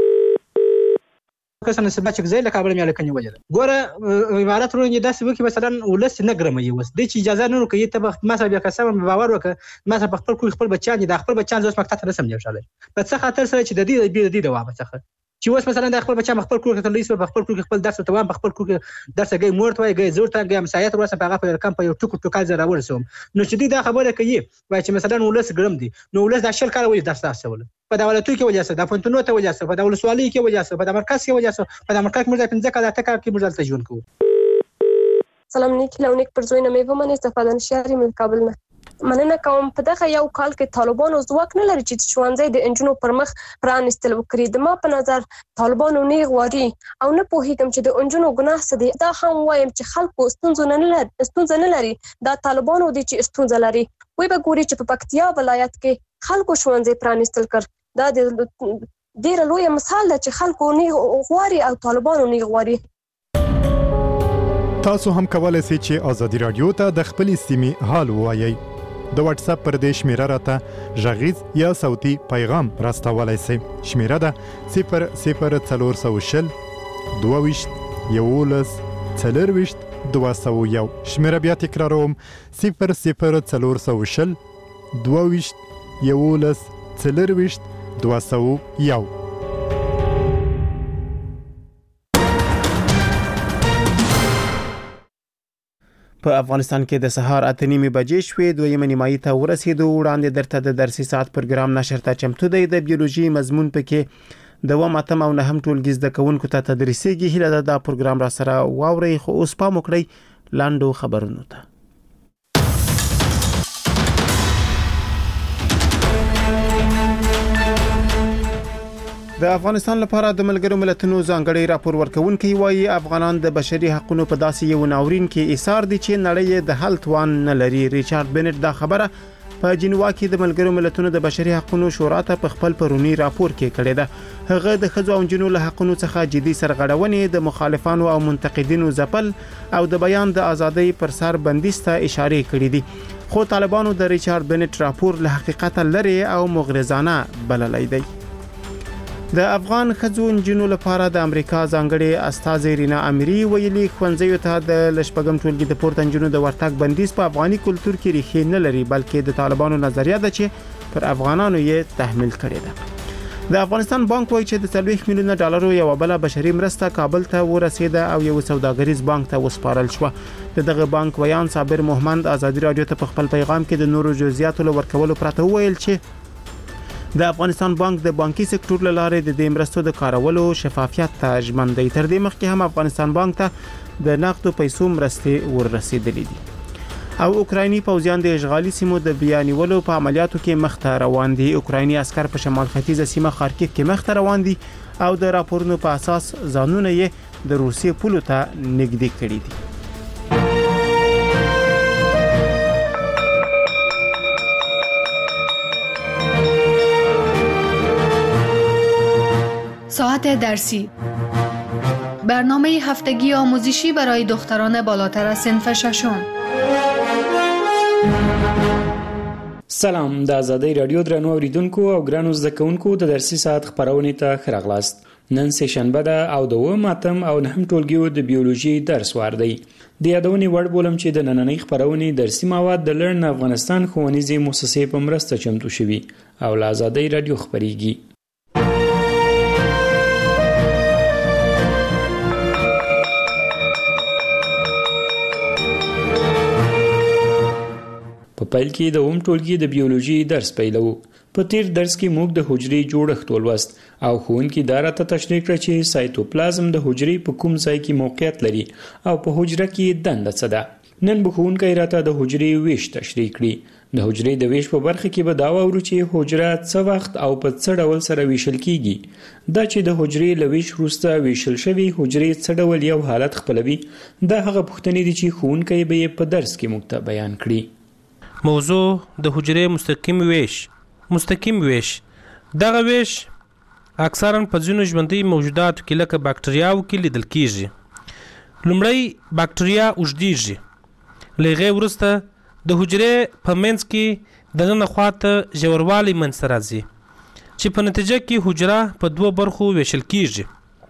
کسانه سبا چې ځای له کابل مې لکنی وجه ګوره امارات رونی داسې وکي مثلا ولس نه ګرمي وس د چې اجازه نه ورکوي. ته ما سره بیا قسم باور وکړه، ما سره خپل کوی خپل بچان دي، خپل بچان زوس مکتب ته رسم دی شاله په څه خاطر سره چې د دې د دې د وامه څخه چې وس مثلا د خپل بچا خپل کور کې تللی په خپل کور کې خپل درس ته وام په خپل کور کې درس گئی مورت وای گئی زور ته گئی مسایت ورسه په هغه په کم په یو ټکو ټکال زره ورسوم. نو چې دې دا خبره کوي وای چې مثلا ولس ګرم دي، نو ولس د شل کال وای درس تاسول په دولتو کې وجاسه د پونتونو ته وجاسه په دولت سوالي کې وجاسه په مرکز کې وجاسه په مرکز کې مرزه پنځه کاله تکا کې مرزه ژوند کو. سلام نیکی لونیک پر زوینه میوه من استفاده نشاری من کابل نه. مننه کوم په دغه یو کال کې طالبانو ځواک نه لري چې ښوونځي د انجونو پر مخ پرانستل وکړي. د ما په نظر طالبانو نه غواړي او نه پوهیږم چې د انجونو ګناه څه دی. دا هم وایم چې خلکو ستونزه نه لري ستونزه نه لري دا طالبانو دي چې ستونزه لري. وای به ګوري چې په پکتیا ولایت کې خلکو ښوونځي پرانستل کړ. دا د ډیر لوی مثال ده چې خلکو نه غواړي او طالبانو نه غواړي. تاسو هم کولای شئ چې آزادي رادیو ته د خپلې سیمې حال ووایئ. د واتس اپ پر دې شمیره راته غږیز یا صوتي پیغام راستولای شئ. شمیره ده صفر صفر څلور سوه شل دوه ویشت یولس څلرویشت دوه سوه یو. شمیره بیا تکراروم صفر صفر څلور سوه شل دوه ویشت یولس څلرویشت دوه سوه یو. په افغانستان کې د سهار اته نیمې بجې شوې. دویمه نیمایي ته ورسېدو. وړاندې درته د درسي ساعت پروګرام نشر ته چمتو دی. د بیولوژي مضمون پکې دوم اتم او نهم ټولګي زده کوونکو ته تدریسېږي. هیله ده دا پروګرام را سره واورئ. خو اوس پام وکړئ لاندو خبرونو ته. د افغانستان لپاره د ملګرو ملتونو ځانګړي راپور ورکونکي وایي افغانان د بشري حقوقو په داسې یو ناورین کې ایثار دي چې نړۍ د حل توان نه لري. ریچارډ بنټ دا خبره په جنیوا کې د ملګرو ملتونو د بشري حقوقو شورا ته په خپل پرونی راپور کې کړی ده. هغه د ښځو او نجونو له حقوقو څخه جدي سرغړونې، د مخالفانو او منتقدینو ځپل او د بیان د ازادۍ پر سر بندیز ته اشاره کړې دي. خو طالبانو د ریچارډ بنټ راپور له حقیقت لري او مغرضانه بللی دی. د افغان ښځو نجونو لپاره د امریکا ځانګړي استازي رینا اميري ویلي ښوونځیو ته د لشپږم ټولګي د پورته نجونو د ورتګ بندیز په افغاني کلتور کې ریښې نه لري، بلکې د طالبانو نظریه ده چې پر افغانانو یې تحمیل کړې ده. د افغانستان بانک وایي چې د څلوېښت میلیونه ډالرو یو بل بشري مرسته کابل ته ورسېده او یو سوداګریز بانک ته وسپارل شو. دغه بانک ویان صابر محمد آزادي رادیو ته په خپل پیغام کې د نورو جزئیاتو ورکولو پرته ویل چې د افغانستان بانک د بانکي سکتور لاره د دې مرستو د کارولو شفافیت ته ژمن دی. تر دې مخکې هم افغانستان بانک ته د نقدو پیسو مرستې ورسېدلې دي. او اوکرایني پوځیان د اشغالي سیمو د بیانولو په عملیاتو کې مخته روان دي. اوکرایني عسكر په شمال ختیځه سیمه خارکیف کې مخته روان دي او د راپورونو په اساس ځانونه یې د روسیې پولو ته نږدې کړي دي. ساعت درسی، برنامه هفتگی آموزشی برای دختران بالاتر از صنف ششم. سلام، د آزادۍ رادیو درنو اوریدونکو او ګرانو زده کوونکو د درسي ساعت خبرونه ته ښه راغلاست. نن سه شنبه ده او د اووم اتم او نهم ټولګیو د بیولوژي درس وار دی. د یادونې وړ بولم چې د نننۍ خبرونه درسي مواد د لرن افغانستان ښوونیزې مؤسسې په مرسته چمتو شوي او له آزادۍ رادیو خبريږي. په پیل کې د اوم ټولګي د بیولوژي درس پیلو. په تیر درس کې موږ د حجرې جوړښت ولوست او ښوونکي دا راته تشریح کړ چې سایتوپلازم د حجرې په کوم ځای کې موقعیت لري او په حجره کې دنده څه ده. نن به ښوونکی راته د حجرې ویش تشریح کړي. د حجرې د ویش په برخه کې به دا واورو چې حجره څه وخت او په څه ډول سره ویشل کیږي. دا چې د حجرې له ویش وروسته ویشل شوی حجرې څه ډول یو حالت خپلوي، دا هغه پوښتنې دي چې ښوونکی به یې په درس کې موږ ته بیان کړي. موضوع د حجرې مستقیم ویش. مستقیم ویش دغه ویش اکثرا په ځینو ژوندۍ موجوداتو کې لکه باکتریاو کې لیدل کیږي. لومړی باکتریا اوږدیږي، له هغې وروسته د حجرې په منځ کې دننه خواته ژوروالی منځته راځي چې په نتیجه کې حجره په دوه برخو ویشل کیږي.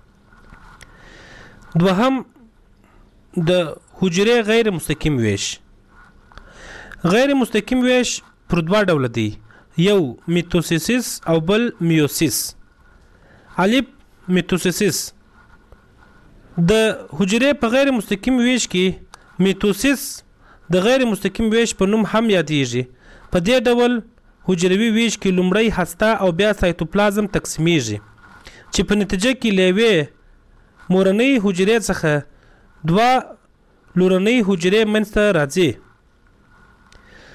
دوهم د حجرې غیر مستقیم ویش. غیر مستقیم ویش پر دوه ډول دی، یو میتوسیس او بل میوسیس. الف میتوسیس د حجرې په غیر مستقیم ویش کې میتوسیس د غیر مستقیم ویش په نوم هم یادېږي. په دې ډول حجروي ویش کې لومړی هسته او بیا سایتوپلازم تقسیمیږي چې په نتیجه کې له یوې مورنۍ حجرې څخه دوه لورنۍ حجرې منځته راځي.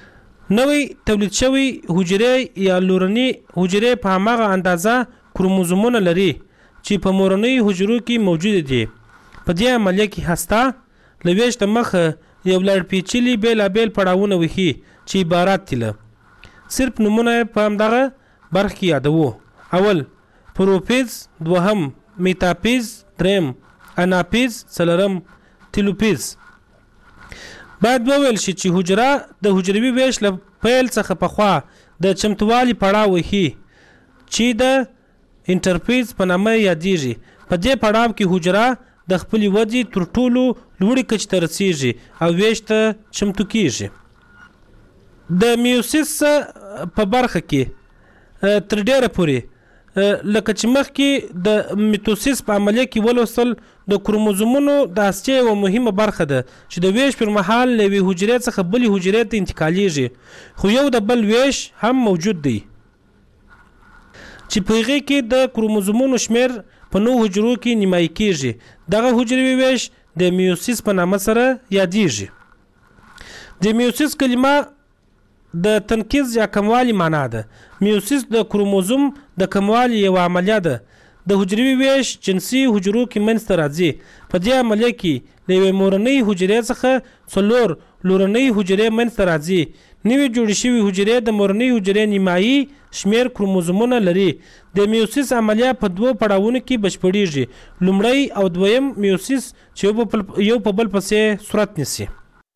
نوې تولید شوی حجرې یا لورني حجرې په هماغه اندازه کروموزومونه لري چې په مورنۍ حجرو کې موجود دي. په دې عملیه کې هسته له ویشت مخه یو لړ پیچلي بېلابېل پړاوونه وښي چې عبارت دي له صرف نمونه په همدغه برخه کې یادوو. اول پروفیز، دوهم میتاپیز، دریم اناپیز، څلورم تیلوپیز. باید وویل شي چې حجره د حجروي ویش له پیل څخه پخوا د چمتووالي پړاو وښي چې د انټرفیز په نامه یادیږي. په دې پړاو کې حجره د خپلې ودې تر ټولو لوړې کچې ته رسیږي او ویش ته چمتو کیږي. د میوسیس په برخه کې تر ډیره پورې لکه چې مخکې د میتوسیس په عملیه کې ولوستل د کروموزومونو د هستې یوه مهمه برخه ده چې د ویش پر مهال له یوې حجرې څخه بلې حجرې ته انتقالیږي، خو یو د بل ویش هم موجود دی چې په هغې کې د کروموزومونو شمیر په نو حجرو کې نیمایي کیږي. دغه حجروي ویش د میوسیس په نامه سره یادیږي. د میوسیس کلمه د تنکیز یا کموالی معنا ده. میوسیس د کروموزوم د کموالی یو عملیه ده. د حجروي ویش جنسي حجرو کې منځته راځي. په دې عملیه کې له یوې مورنۍ حجرې څخه څلور لورنۍ حجرې منځته راځي. نوې جوړې شوې حجرې د مورنۍ حجرې نیمایي شمیر کروموزومونه لري. د میوسیس عملیه په دوو پړاوونو کې بشپړیږي، لومړی او دویم میوسیس چې یو په بل پسې صورت نیسي.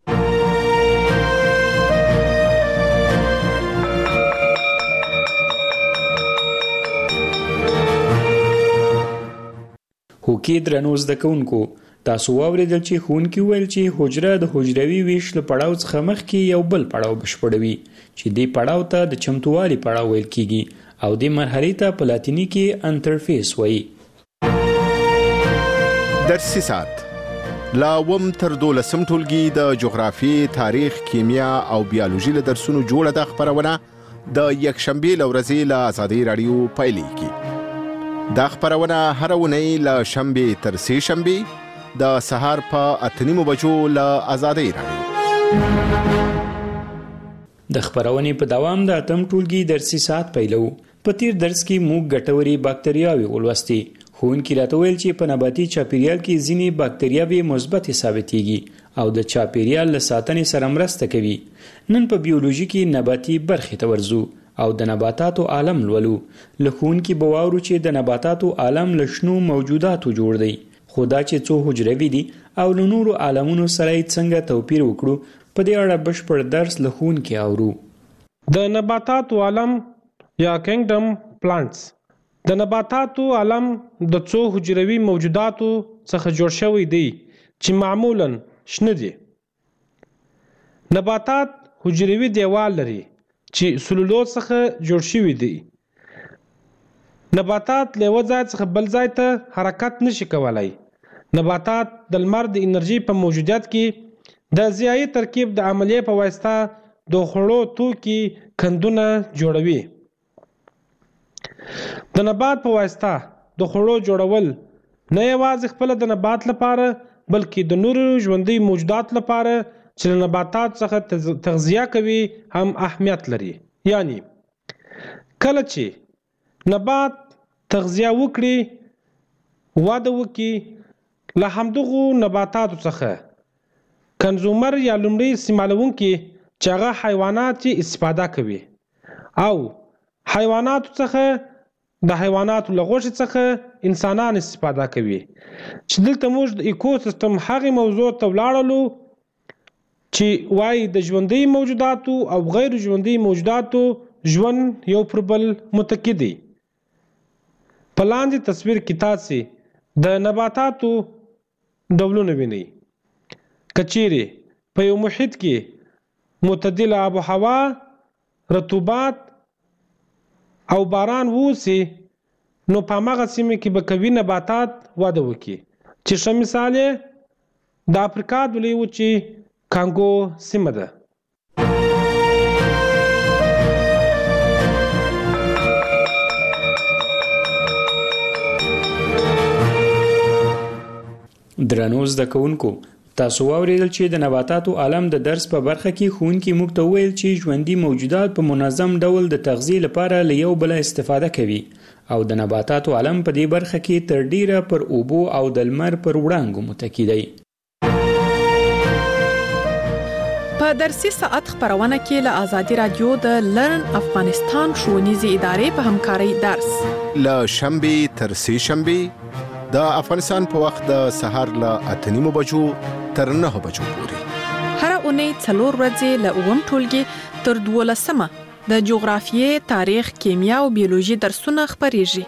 هوکې درنو زده کوونکو، تاسو واورېدل چې ښوونکي وویل چې حجره د حجروي ویش له پړاو څخه مخکې یو بل پړاو بشپړوي چې دې پړاو ته د چمتووالي پړاو ویل کیږي او دې مرحلې ته په لاتیني کې انټرفیس وایي. درسي ساعت لا اووم تر دولسم ټولګي د جغرافیې، تاریخ، کیمیا او بیولوژي له درسونو جوړه ده خپرونه د یکشنبې له ورځې له ازادي راډیو پیلېږي. دا خپرونه هره اونۍ له شنبې تر سې شنبې د سهار په اته نیمو بجو له ازادي راډیو. د خپرونې په دوام د اتم ټولګي درسي ساعت پیلو. په تیر درس کې موږ ګټورې باکتریاوې ولوستې. ښوونکي راته ویل چې په نباتي چاپیریال کې ځینې باکتریاوې مثبتې ثابتېږي او د چاپیریال له ساتنې سره مرسته کوي. نن په بیولوژي کې نباتي برخې ته ورځو او د نباتاتو عالم لولو. له ښوونکي به واورو چې د نباتاتو عالم له شنو موجوداتو جوړ دی، خو دا چې څو حجروي دي او له نورو عالمونو سره یې څنګه توپیر وکړو، په دې اړه بشپړ درس له ښوونکي اورو. د نباتاتو عالم یا کینګډم پلانټس. د نباتاتو عالم د څو حجروي موجوداتو څخه جوړ شوی دی چې معمولاً شنه دي. نباتات حجروي دیوال لري چې سلولوز څخه جوړ شوی دی. نباتات له یو ځای څخه بل ځای ته حرکت نشي کولای. نباتات د لمر د انرژي په موجودیت کې د ضیایي ترکیب د عملیې په واسطه د خوړو توکي کندونه جوړوي. د نبات په واسطه د خوړو جوړول نه یوازې خپل د نبات لپاره بلکې د نورو ژوندي موجودات لپاره چې له نباتات څخه تغذیه کوي هم اهمیت لري. یعنی کله چې نبات تغذیه وکړي، وده وکړي، له همدغو نباتاتو څخه کنزومر یا لومړی استعمالونکي چې هغه حیوانات استفاده کوي او حیواناتو څخه د حیواناتو له غوښې څخه انسانان استفاده کوي. چې دلته موږ د ایکوسیستم هغې موضوع ته ولاړلو چې وایي د ژوندي موجوداتو او غیر ژوندي موجوداتو ژوند یو پر بل متکی دی. په لاندې تصویر کې تاسې د نباتاتو ډولونه وینئ. که چیرې په یو محیط کې معتدله آب و هوا، رطوبت او باران ووسي، نو په هماغه سیمه کې به قوي نباتات وده وکړي، چې ښه مثال یې د افریقا د لویې وچې کانګو سیمه ده. درنو زده کوونکو، تاسو واوریدل چې د نباتاتو عالم د درس په برخه کې ښوونکي موږ ته وویل چې ژوندي موجودات په منظم ډول د تغذیې لپاره له یو بله استفاده کوي او د نباتاتو عالم په دې برخه کې تر ډیره پر اوبو او د لمر پر وړانګو متکی دی. په درسي ساعت خبرونه کې له آزادي رادیو د لرن افغانستان ښوونیزې ادارې په همکارۍ درس له شنبې تر سه شنبې د افغانستان په وخت د سهار له اته نیمو بجو تر نهه بجو پورې هر اونۍ څلور ورځې له اووم ټولګي تر دولسمه د جغرافیې، تاریخ، کیمیا او بیولوژي درسونه خبرېږي.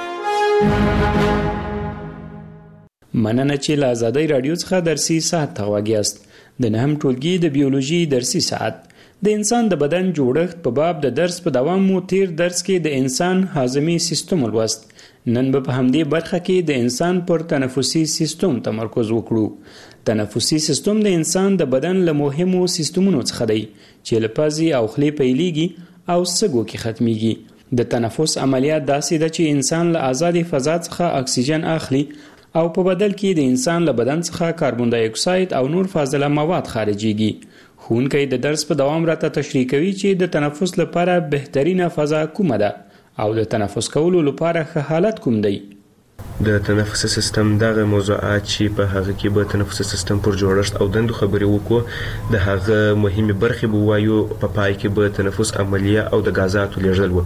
مننه چې له آزادۍ رادیو څخه درسي ساعت ته غوږ یاست. د نهم ټولګي د بیولوژي درسي ساعت د انسان د بدن جوړښت په باب د درس په دوام مو تیر درس کې د انسان هاضمي سیستم ولوست. نن به په همدې برخه کې د انسان پر تنفسي سیستم تمرکز وکړو. تنفسي سیستم د انسان د بدن له مهمو سیستمونو څخه دی چې له پزې او خولې پیلېږي او سږو کې ختمیږي. د تنفس عملیات داسې ده چې انسان له آزادې فضا څخه اکسیجن اخلي او په بدل کې د انسان له بدن څخه کاربن دای اکساید او نور فاضله مواد خارجيږي. ښوونکی د درس په دوام راته تشریح کوي چې د تنفس لپاره بهترینه فضا کومه ده او د تنفس کولو لپاره ښه حالت کوم دی. د تنفسي سیستم دغه موضوعات چې په هغه کې به تنفسي سیستم پر جوړښت او دندو خبرې وکړو، د هغه مهمه برخې به وایو، په پای کې به تنفس عملیه او د غازاتو لیږدول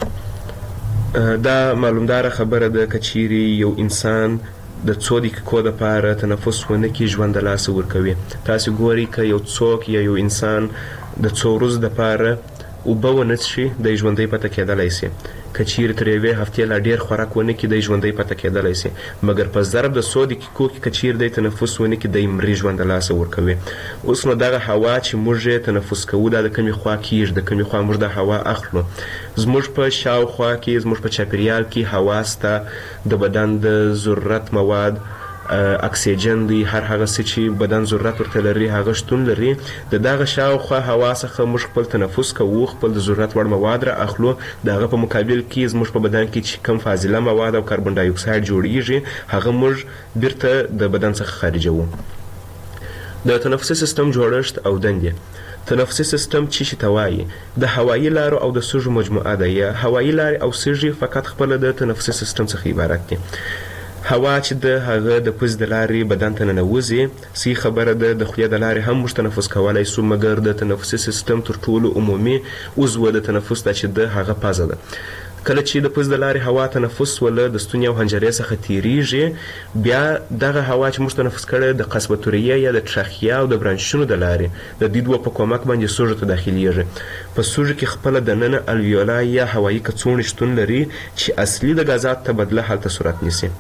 وپیژنو. دا معلومدار خبره ده که چیرې یو انسان د څو دقیقو لپاره تنفس ونه کړي ژوند د لاسه ورکوي. تاسو ګورئ که یو څوک یا یو انسان د څو ورځو لپاره اوبه ونه څښي دی ژوندی پاتې کېدلی شي. که چیرې تر یوې هفتې لا ډېر خوراک ونه کړي دی ژوندی پاتې کېدلی شي، مګر په ضرب د څو دقیقو کې که چیرې دی تنفس ونه کړي دی مري ژوند د لاسه ورکوي. اوس نو دغه هوا چې موږ یې تنفس کوو دا د کومې خوا کېږي، د کومې خوا موږ د هوا اخلو. زموږ په شاوخوا کې، زموږ په چاپیریال کې هوا سته، د بدن د ضرورت مواد اکسیجن دی، هر هغه څه چې بدن ضرورت ورته لري هغه شتون لري. د دغه شاوخوا هوا څخه موږ خپل تنفس کوو، خپل د ضرورت وړ مواد را اخلو. د هغه په مقابل کې زموږ په بدن کې چې کم فاضله مواد او کاربن دای اکساید جوړیږي هغه موږ بیرته د بدن څخه خارجوو. د تنفسي سیستم جوړښت او دندې. تنفسي سیستم چې شي ته وایي د هوایي لارو او د سږو مجموعه ده. یا هوایي لارې او سږي فقط خپله د تنفسي سیستم څخه عبارت دي. هوا چې د هغه د پوز د لارې بدن ته ننوځي، صحیح خبره ده د خولې د لارې هم موږ تنفس کولی شو، مګر د تنفسي سیستم تر ټولو عمومي عضو د تنفس ده چې د هغه پزه ده. کله چې د پوز د لارې هوا تنفس وله د ستوني او حنجرې څخه تیریږي، بیا دغه هوا چې موږ تنفس کړی د قصبة ریه یا د ټراخیا او د برانشونو د لارې د دې دوه په کومک باندې سږو ته داخلیږي. په سږو کې خپله دننه الویولا یا هوایي کڅوړې شتون لري چې اصلي د غازات تبدله هلته صورت نیسي.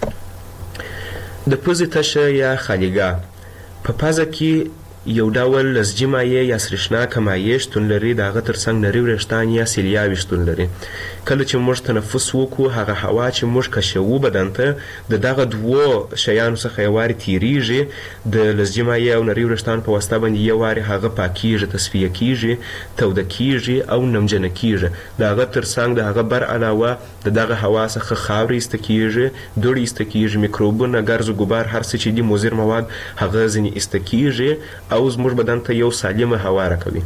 د پوزې تشه یا خالیګاه په پزه کې یو ډول لزجي مایع یا سریښناکه مایع شتون لري، د هغه تر څنګ نري وریښتان یا سیلیاوې شتون لري. کله چې موږ تنفس وکړو هغه هوا چې موږ کشوو بدن ته د دغه دوو شیانو څخه یو وارې تیریږي، د لزجي مایع او نري وریښتان په واسطه باندې یو وارې هغه پاکیږي، تصفیه کیږي، توده کیږي او نمجنه کیږي. د هغه تر څنګ د هغه بر علاوه د دغه هوا څخه خاورې ایسته کیږي، دوړې ایسته کیږي، میکروبونه، ګرز و ګبار، هر څه چې دي مضر مواد هغه ځینې ایسته کیږي او زموږ بدن ته یو سالمه هوا راکوي.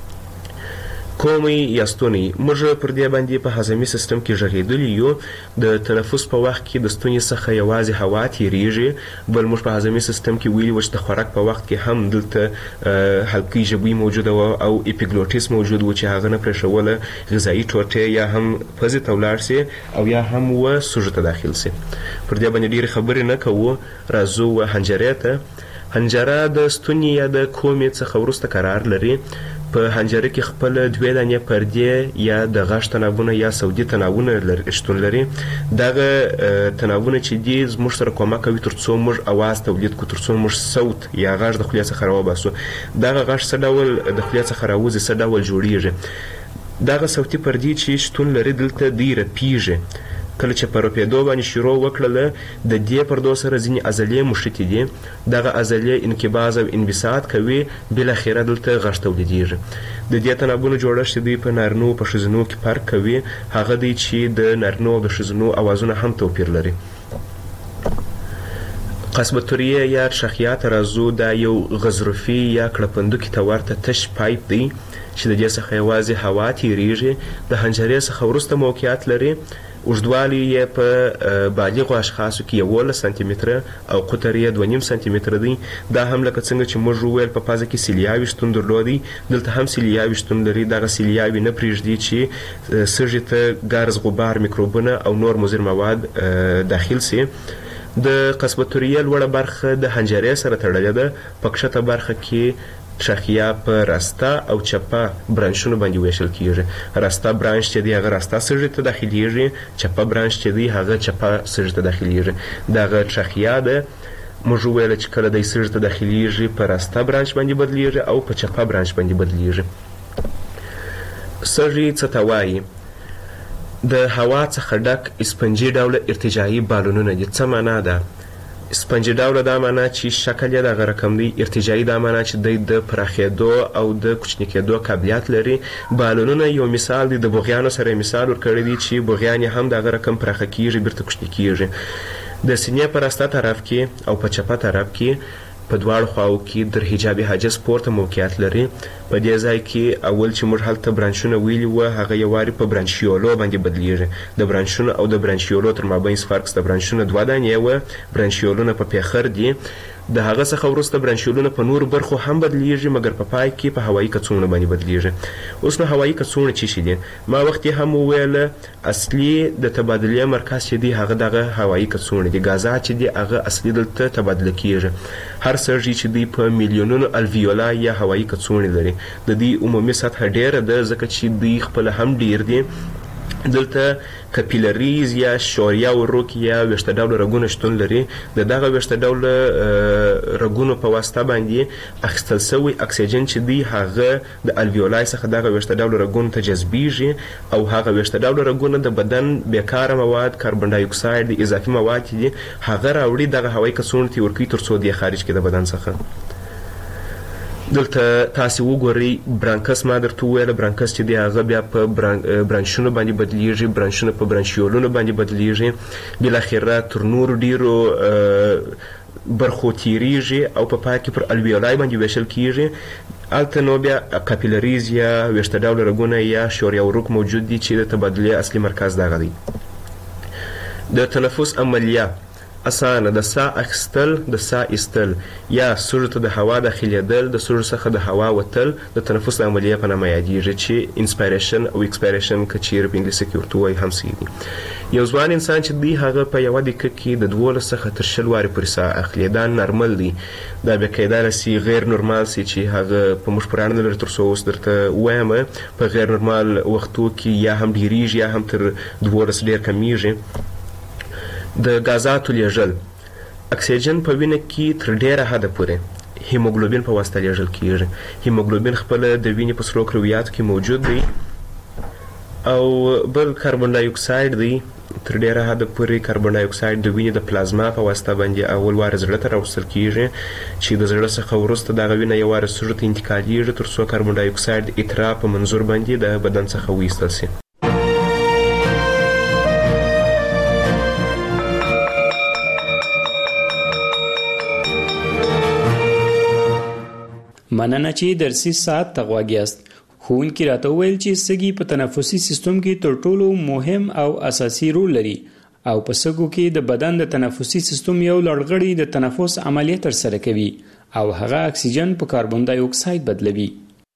کومې یا ستونی موږ پر دې باندې په هضمي سیستم کې غږېدلي یو. د تنفس په وخت کې د ستوني څخه یوازې هوا تیریږي، بل موږ په هضمي سیستم کې ویلي وو چې د خوراک په وخت کې هم دلته حلقې ژبوي موجوده وه او اپیګلوټیس موجود و چې هغه نه پرېښوله غذایي ټوټې یا هم پزې ته ولاړ سي او یا هم و سږو ته داخل سي. پر دې باندې ډېرې خبرې نه کوو، راځو و حنجرې ته. حنجره د ستوني یا د کومې څخه وروسته قرار لري. په حنجره کې خپل دوې دانې پردې یا د غږ تنابونه یا صوتي تنابونه شتون لري. دغه تنابونه چې دي زموږ سره کومک کوي تر څو موږ اواز تولید کړو، تر څو موږ صوت یا غږ د خولې څخه راوباسو. دغه غږ څه ډول د خولې څخه راوځي، څه ډول جوړیږي. دغه صوتي پردې چې شتون لري دلته دوی رپیږي. کله چې په رپېدو باندې شروع وکړله د دې پردو سره ځینې عضلې مښتې دي. دغه عضلې انقباض او انبساط کوي، بالاخره دلته غږ تولیدیږي. د دې تنابونو جوړښت دوی په نارینو په ښځینو کې فرق کوي. هغه دی چې د نارینو او د ښځینو اوازونه هم توپیر لري. قصبتوریه یا شخیا ترازو دا یو غضروفي یا کړپندوکي ته ورته تش پایپ دی چې د دې څخه یوازې هوا تیریږي. د حنجرې څخه وروسته موقعیت لري. اوږدوالی یې په بالغو اشخاصو کې یولس سانتي متره او قطر یې دوه نیم سانتي متره دی. دا هم لکه څنګه چې موږ وویل په پازه کې سیلیاوي شتون درلودی، دلته هم سیلیاوي شتون لري. دغه سیلیاوي نه پرېږدي چې سږي ته ګرز، غبار، میکروبونه او نور مضر مواد داخل سي. د قصبتوریه لوړه برخه د حنجرې سره تړلې ده. په کښته برخه کې شخیا په راسته او چپه برانشونو باندې ویشل کیږي. راسته برانش چې دی هغه راسته سږي ته داخليږي، چپه برانش چې دی هغه چپه سږي ته داخليږي. دغه شخیا ده موږ ویل چې کله د سږي ته داخليږي په راسته برانش باندې بدلیږي او په چپه برانش باندې بدلیږي. سږي څه ته وایي؟ د هوا څخه ډک اسپنجي ډوله ارتجاعي بالونونه دي. څه معنا ده؟ سپنجي ډوله دا معنا چې شکل یې دغه رقم دی. ارتجاعي دا معنا چې دی د پراخېدو او د کوچني کېدو قابلیت لري. بالونونه یو مثال دی. د بوغیانو سره مثال ورکړی دی چې بوغیان هم دغه رقم پراخه کیږي، بیرته کوچني کیږي. د سینې په راسته طرف کې او په چپه طرف کې په دواړو خواو کې در حجابي حاجز پورته موقعیت لري. په دې ځای کې اول چې موږ هلته برانشونه ویلي وو هغه یو واري په برانشیولو باندې بدلیږي. د برانشونو او د برانشیولو تر مابین فرق د برانشونو دوه دانې وه، برانشیولونه په پیخر دي. د هغه څخه وروسته برانشیولونه په نور برخو هم بدلیږي، مګر په پای کې په هوایي کڅوړو باندې بدلیږي. اوس نو هوایي کڅوړه څه شي دي؟ ما وخت هم وویل اصلي د تبادلې مرکز چې دی هغه دغه هوایي کڅوړه دي. غازات چې دی هغه اصلي دلته تبادله کیږي. هر سږي چې دی په میلیونونو الویولا یا هوایي کڅوړې لري. د دې عمومي سطح ډیره ده ځکه چې دوی خپل هم ډیر دي. دلته کپیلریز یا شوریا وروک یا ویشته ډوله رګونه شتون لري. د دغه ویشته ډوله رګونو په واسطه باندې اخیستل شوی اکسیجن چې دی هغه د الویولای څخه دغه ویشته ډوله رګونو ته جذبیږي او هغه ویشته ډوله رګونه د بدن بیکاره مواد، کاربن ډای اکساید، د اضافي مواد دي هغه راوړي دغه هوایي کڅوړو ته ورکوي تر څو دی خارج کړي د بدن څخه. دلته تاسو وګورئ برانکس ما درته وویل برانکس چې دی هغه بیا په برانشونو باندې بدلیږي، برانشونه په برانشیولونو باندې بدلیږي، بالاخره تر نورو ډیرو برخو تیریږي او په پای کې پر الویولای باندې ویشل کیږي. هلته نو بیا کاپیلریز یا ویشته ډوله رګونه یا شوریا وروک موجود دي چې د تبادلې اصلي مرکز دغه دی. د تنفس عملیه اسانه د سا اخیستل، د سا ایستل یا سږو ته د هوا داخلېدل، د سږو څخه د هوا وتل د تنفس د عملیې په نامه یادېږي چې انسپایریشن او اکسپایریشن که چیرې په انګلیسي کې ورته وایي هم صحیح دي. یو ځوان انسان چې دی هغه په یوه دقیقه کې د دولس څخه تر شل وارې پورې ساه اخلي. دا نارمل دی. دا بیا کیدای شي غیر نورمال سي چې هغه په موږ پوره نه لري تر څو اوس درته ووایم. په غیر نورمال وختو کې یا هم ډېرېږي یا هم تر دولس ډېر کمیږي. د غازاتو لیږل اکسیجن په وینه کې تر ډیره حده پورې هیموګلوبین په واسطه لیږل کیږي. هیموګلوبین خپل د وینې په سرو کرویاتو کې موجود دی او بل کاربن ډای اکساید دی. تر ډیره حده پورې کاربن ډای اکساید د وینې د پلازما په واسطه باندې اول وار زړه ته راوستل کیږي چې د زړه څخه وروسته دغه وینه یو وار سږو ته انتقالیږي تر څو کاربن ډای اکساید د اترا په منظور باندې د بدن څخه وایستل شي. مننه چې درسي ساعت ته غوږ یاست. ښوونکي راته وویل چې سږي په تنفسي سیستم کې تر ټولو مهم او اساسي رول لري او په سږو کې د بدن د تنفسي سیستم یو لړغړی د تنفس عملیه ترسره کوي او هغه اکسیجن په کاربن ډای اکساید بدلوي.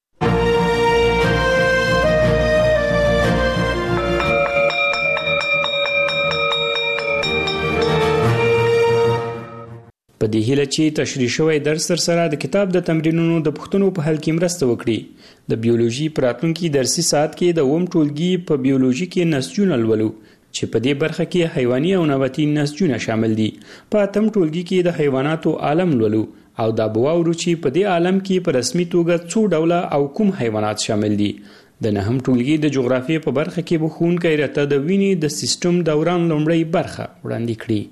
په دې هیله چې تشریح شوی درس تر سره د کتاب د تمرینونو د پوښتنو په حل کې مرسته وکړي. د بیولوژي په راتلونکي درسي ساعت کې د اووم ټولګي په بیولوژي کې نسجونه لولو چې په دې برخه کې حیواني او نباتي نسجونه شامل دي. په اتم ټولګي کې د حیواناتو عالم لولو او دا به واورو چې په دې عالم کې په رسمي توګه څو ډوله او کوم حیوانات شامل دي. د نهم ټولګي د جغرافیې په برخه کې به ښوونکی راته د وینې د سیستم دوران لومړۍ برخه وړاندې کړي.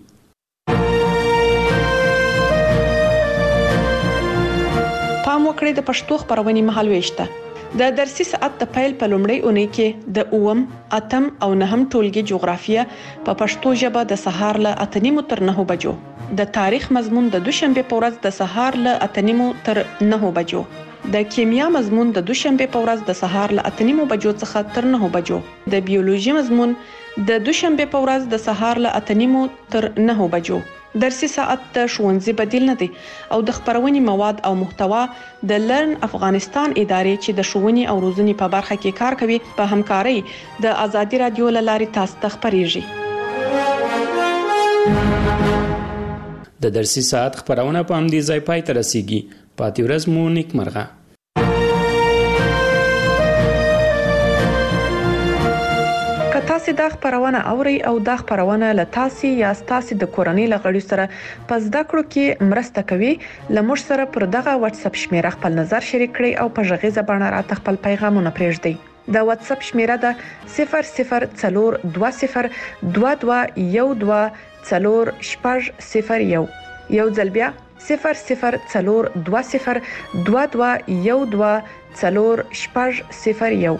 پام وکړئ د پښتو خبرونې مهالويش ته د درسي ساعت د پیل په لومړۍ اونۍ کې د اووم، اتم او نهم ټولګي جغرافیه په پښتو ژبه د سهار له اته نیمو تر نهو بجو د تاریخ مضمون د دوشنبه په ورځ د سهار له اته نیمو تر نه بجو، د کیمیا مضمون د دوشنبه په ورځ د سهار له اته نیمو بجو څخه تر نه بجو، د بیولوژي مضمون د دوشنبه په ورځ د سهار له اته نیمو تر نه بجو. درسي ساعت د ښوونځي بدیل نه دی او د خبرونې مواد او محتوا د لرن افغانستان ادارې چې د ښوونې او روزنې په برخه کې کار کوي په همکارۍ د ازادي رادیو له لارې تاسو ته خبريږي. د درسي ساعت خبرونه په همدې ځای پای ته رسیږي. پاتې ورځ مو نیکمرغه. که تاسو دا خبرونه اوري او دا خبرونه له تاسو یا تاسو د کورنۍ لغړي سره په زده کړو کې مرسته کوي، لمر سره پر دغه واتس اپ شمیره خپل نظر شریک کړئ او په ژغیزه باندې راته خپل پیغامونه پرېږدئ. د واتس اپ شمیره ده صفر صفر څلور دوه صفر دوه دوه یو دوه څلور شپږ صفر یو. یو ځل بیا صفر صفر څلور دوه صفر دوه دوه یو دوه څلور شپږ صفر یو.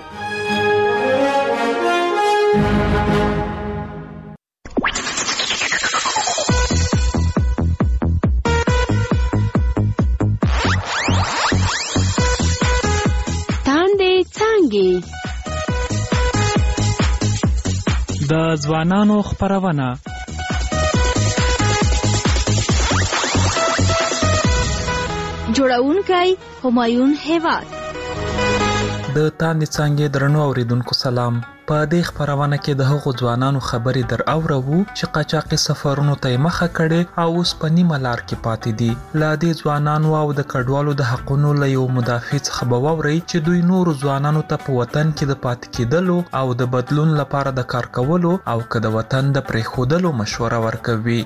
تاندې څانګې د ځوانانو خبرونه جوړونکی همایون هیواد. د تاندې څانګې درنو اوریدونکو سلام. په دې خبرونه کې د هغو ځوانانو خبرې در اورو چې قاچاقي سفرونو ته مخه کړي او اوس په نیمه لار کې پاتې دي. لا دې ځوانانو او د کډوالو د حقونو له یو مدافع څخه به واوري چې دوی نورو ځوانانو ته په وطن کې د پاتې کېدلو او د بدلون لپاره د کار کولو او که د وطن د پرېښودلو مشوره ورکوي.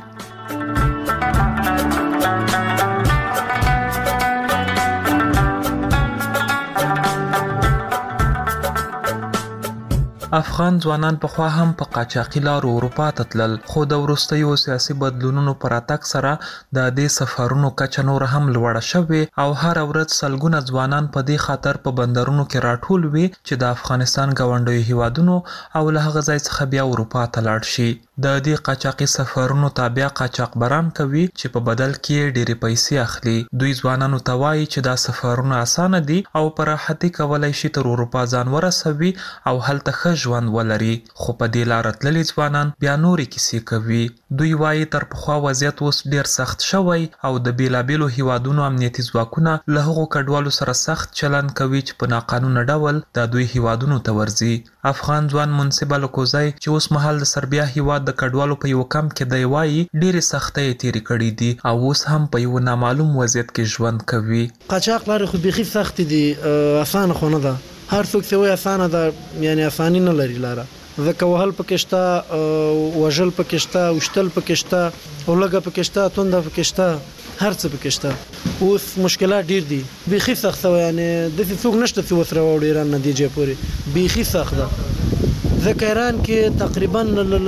افغان ځوانان په خوا هم په قاچاقي لارو اروپا ته تلل، خو د وروستیو سیاسي بدلونونو پر اتک سره د دې سفرونو کچه نور هم لوړه شوې او هر ورځ سلګونه ځوانان په دې خاطر په بندرونو کې راټول وي چې د افغانستان ګاونډیو هیوادونو او له هغه ځای څخه بیا اروپا ته لاړ شي. د دې قاچاقي سفرونو تابع قاچاقبران کوي چې په بدل کې ډېرې پیسې اخلي. دوی ځوانانو ته وایي چې دا سفرونه اسانه دي او په راحتي کولای شي تر اروپا ځان ورسوي او هلته ښه ژوند ولري. خو په دې لار تللي ځوانان بیا نورې کیسې کوي. دوی وایي تر پخوا وضعیت اوس ډېر سخت شوی او د بیلابیلو هیوادونو امنیتي ځواکونه له هغو کډوالو سره سخت چلند کوي چې په ناقانونه ډول د دوی هیوادونو ته ورځي. افغان ځوان منصب الکوزی چې اوس مهال د سربیا هیواد د کډوالو په یو کمپ کې دی وایي ډېرې سختۍ یې تېرې کړي دي او اوس هم په یو نامعلوم وضعیت کې ژوند کوي. قاچاق لارې خو بیخي سختې دي، اسانه خو نه ده. هر څوک چې وایي اسانه ده یعنی اساني نه لري لاره. ځکه وهل پکې شته، وژل پکې شته، وشتل پکې شته، اولګه پکې شته، تونده پکې شته، هر څه پکې شته. اوس مشکلات ډیر دي، بیخي سخت و. یعنی د څوک نشته چې وسره وړي ایران نتیجه پورې بیخي سخت ده. ځکه ایران کې تقریبا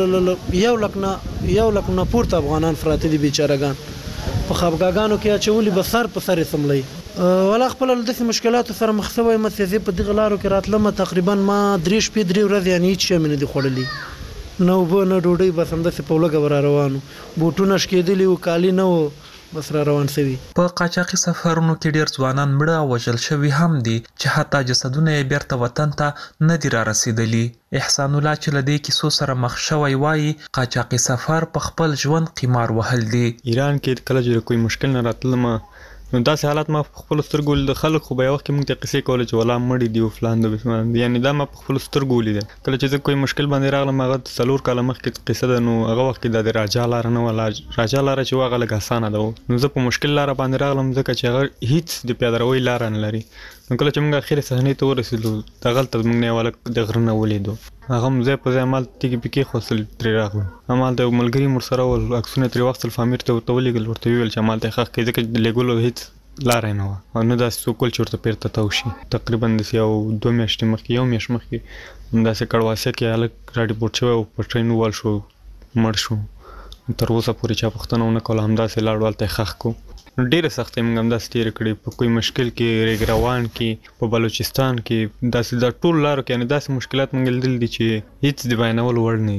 یو لک نه یو لک نه پورته افغانان پراته دي بیچارهګان په خپګاګانو کې اچولي به سر په سر سملي. ولا خپل د مشکلاتو سره مخ شوی متفزي په دغه لارو کې راتلم. تقریبا ما درې شپې درې ورځې یعنی هیڅ شی مې نه دي خوړلي، نو به نه ډوډۍ بس همداسې په لګه ور روانو، بوټونه شکېدلي و، کالي نه و، بس را روان شوي. په قاچاقي سفرونو کې ډیر ځوانان مړه او وژل شوي هم دي چې حتی جسدونه یې بیرته وطن ته نه دي را رسیدلي. احسان الله چې له دې کیسو سره مخ شوی وایي قاچاقي سفر په خپل ژوند قمار وهل دي. ایران کې کله چې کوئی مشکل نه راتلم نو داسې حالات ما په خپل سترګو د خلک خو به یو وخت کې موږ ته قصې کولې چې ولا مړي دي او فلان د بسمان دي، یعنی دا ما په خپل سترګو ولیدل. کله چې زه کوئی مشکل باندې راغلم هغه څلور کاله مخکې قصه ده، نو هغه وخت کې د راجا لاره نه وه، راجا لاره چې هغه لږ اسانه ده. نو زه په مشکل لاره باندې راغلم ځکه چې هغه هیڅ د پیاده روۍ لاره نه لري. نو کله چې موږ اخرې صحنې ته ورسېدو دغلته موږ نه یو هلک د غره نه ولیدو، هغه هم ځای په ځای همالته تیږې پیکې خوستل ترې راغلو. همالته یو ملګري هم ورسره ول، عکسونه ترې واخیستل، فامیر ته ورته ولېږل، ورته ویې ویل چې همالته یې ښخ کړي ځکه د لېږلو هېڅ لاره نه وه او نه داسې څوک ول چې ورته بیرته تاو شي. تقریبا داسې یو دوه میاشتې مخکې یو میاشت مخکې همداسې کړواسیه کې هلک راډیپورټ شوی او په ټرین ووال شو، مړ شو. تر اوسه پورې چا پوښتنه ونه کوله، همداسې لاړو هلته یې ښخ کړو. ډېرې سختۍ موږ همداسې تېرې کړې په کوی مشکل کې، ریګ روان کې، په بلوچستان کې، داسې دا ټول لارو کې یعنې داسې مشکلات موږ لیدلي دي چې هېڅ د بیانولو وړ نه دي.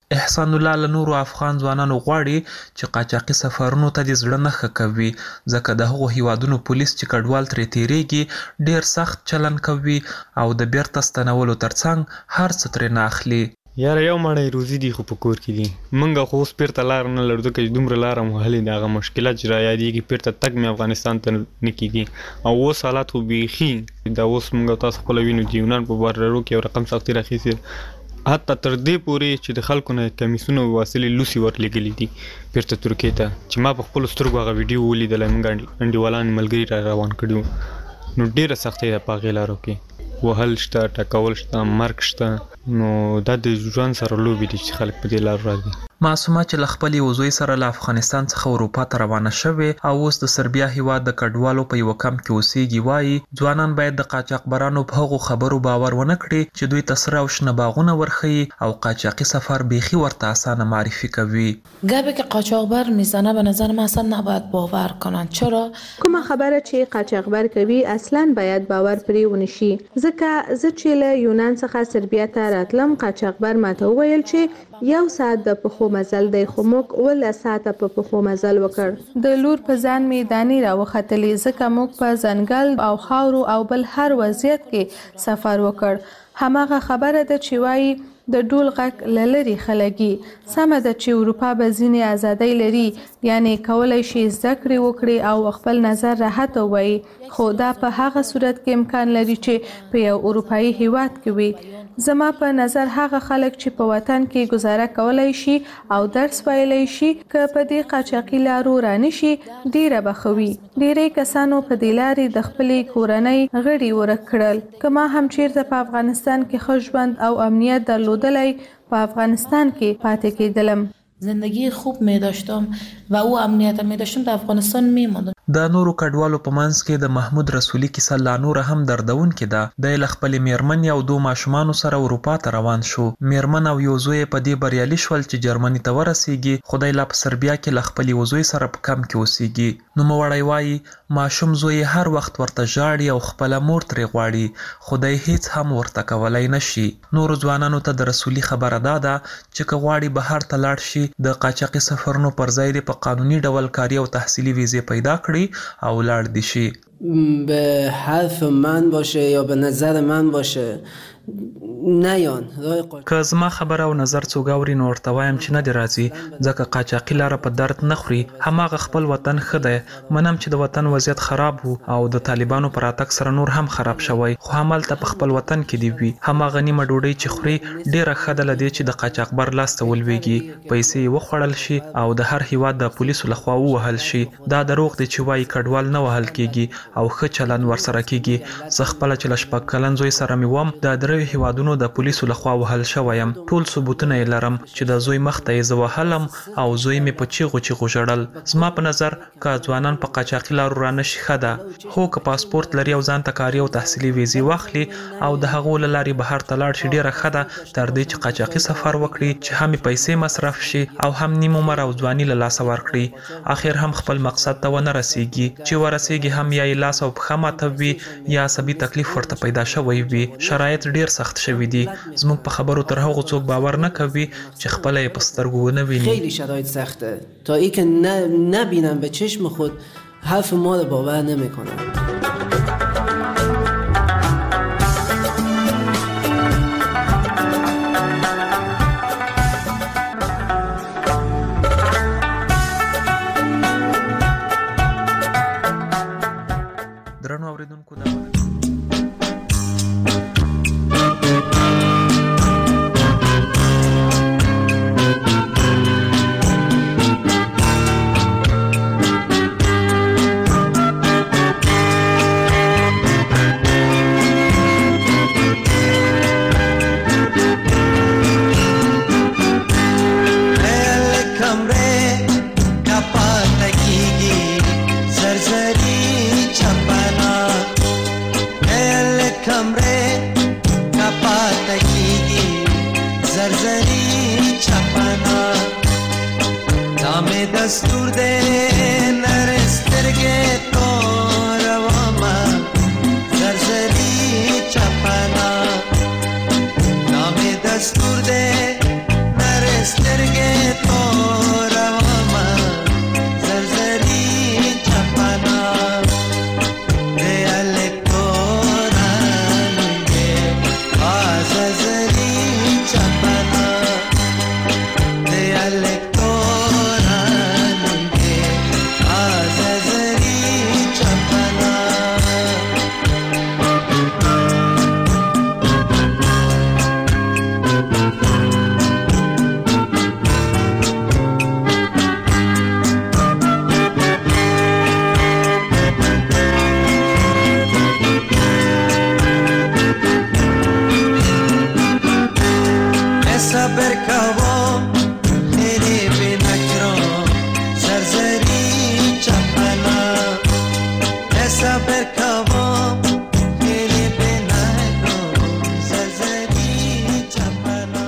احسان الله له نورو افغان ځوانانو غواړي چې قاچاقي سفرونو ته د زړه نه ښه کوي ځکه د هغو هیوادونو پولیس چې کډوال ترې تیریږي ډیر سخت چلن کوي او د بیرته ستنولو ترڅنګ هر څه ترې نه اخلي. یاره یو مړی روزي دی خو په کور کې دي موږ خو اوس بیرته لار نه لرو ځکه چې دومره لاره مو وهلې د هغه مشکلات چې رایادېږي بیرته تګ مې افغانستان ته نه کېږي او اوس حالات خو بیخي دا اوس موږ تاسو خپله وینو چې یونان په بارډرو کې یو رقم سختي راخیستې حتی تر دې پورې چې د خلکو نه کمیسونه واصلې لوسي ورلېږلي دي بیرته ترکیې ته چې ما په خپلو سترګو هغه ویډیو ولیدلی موږ انډیوالان ملګري را روان کړي وو نو ډېره سختۍ ده په هغې لارو کې وهل شته ټکول شته مرګ شته نو دا د ژوند سره لوبې دي چې خلک په دې لارو راځي. معصومه چې له خپلې وزوی سره له افغانستان څخه اروپا ته روانه شوې او اوس د سربیا هیواد د کډوالو په یوه کمپ کې اوسېږي وایي ځوانان باید د قاچاقبرانو په هغو خبرو باور ونه کړي چې دوی ته سره او شنه باغونه ورښیي او قاچاقي سفر بیخي ورته اسانه معرفی کوي. گپی که قاچاقبر میزنه به نظر من اصلا نباید باور کنن. چرا؟ کومه خبره چې قاچاقبر کوي اصلا باید باور پرې ونشي ځکه زه چې له یونان څخه سربیا ته راتلم قاچاقبر ماته وویل چې یو ساعت د پخو مزل دی خو موږ اوله ساعته په پخو مزل وکړ. د لور په ځان مې دانې راوختلې ځکه موږ په ځنګل او خاورو او بل هر وضعیت کې سفر وکړ. هماغه خبره ده چې وایي د ډول غږ لری خلګي سمه ده چې اروپا به ځینې ازادۍ لري یعنی کولای شي زده کړې وکړي او خپل نظر راحت ووایي خو دا په هغه صورت کې امکان لري چې په یو اروپایي هیواد کې وي. زما په نظر هغه خلک چې په وطن کې گزاره کولای شي او درس ویلی شي که په دې قاچاقي لارو رانشي ډیره بخوي. ډیری کسانو په دې لارې د خپلې کورنۍ غړي ورک کړل. که ما هم چیرته په افغانستان کې ښه ژوند او امنیت درلودلی په افغانستان کې پاتې کېدلم. زندگی خوب می داشتم و او امنیت می داشتم در افغانستان می ماندم. د نورو کډوالو په منځ کې د محمود رسولي کیسه لا نور هم دردونکې ده. د له خپلې میرمنې او دوه ماشومانو سره اروپا ته روان شو. میرمن او یو زوی په دې بریالي شول چې جرمني ته ورسیږي. خدای لا په سربیا کې له خپلې وزوی سره په کم کې اوسیږي. نوموړی وایي ماشوم زوی هر وخت ورته ژاړي او خپله مور ترې غواړي. خدای هیڅ هم ورته کولی نشي. نورو ځوانانو ته د رسولي خبره دا ده چې که غواړي بهر ته لاړ شي د قاچاقي سفرونو پر ځای دې په قانوني ډول کاري او تحصیلي ویزې پیدا کړي او لاړ دي شي. به حرف من باشه یا به نظر من باشه نیان که زما خبره او نظر څوک اوري نو ورته وایم چې نه دی راځي ځکه قاچاقي لاره په درد نه خوري. هماغه خپل وطن ښه دی. منم چې د وطن وضعیت خراب وو او د طالبانو پر راتګ سره نور هم خراب شوی خو همالته په خپل وطن کې دی وي. هماغه نیمه ډوډۍ چې خوري ډیره ښه ده له دې چې د قاچاقبر لاس ته ولویږي پیسې یې وخوړل شي او د هر هیواد د پولیسو لخوا ووهل شي. دا دروغ دی چې وایي کډوال نه وهل کیږي او ښه چلند ورسره کیږي. زه خپله چې له شپږ کلن زوی سره مې وم د دریو هیوادونو د پولیسو لخوا وهل شویم. ټول ثبوتونه یې لرم چې د زوی مخ ته یې زه وهلم او زوی مې په چیغو چیغو ژړل. زما په نظر که ځوانان په قاچاقي لارو رانشي ښه ده. هو که پاسپورت لري او ځان ته کاري او تحصیلي ویزې واخلي او د هغو له لارې بهر ته لاړ شي ډیره ښه ده تر دې چې قاچاقي سفر وکړي چې هم پیسې مصرف شي او هم نیم عمر او ځواني له لاسه ورکړي. اخر هم خپل مقصد ته ونه رسیږي. چې ورسیږي هم یا یې لاس او پښه ماته وي یا عصبي تکلیف ورته پیدا شوی وي. شرایط ډیر سخت شوي دي. زموږ په خبرو تر هغو څوک باور نه کوي چې خپله یې په سترګو ونه ویني. خیلی شرایط سخته تا ای که نبینم به چشم خود حرف ما رو باور نمیکنم. درنو اوریدونکو دا دستور دے نرسترگے تو رواما زرزری چپنا نام دستور دے نرست برکوا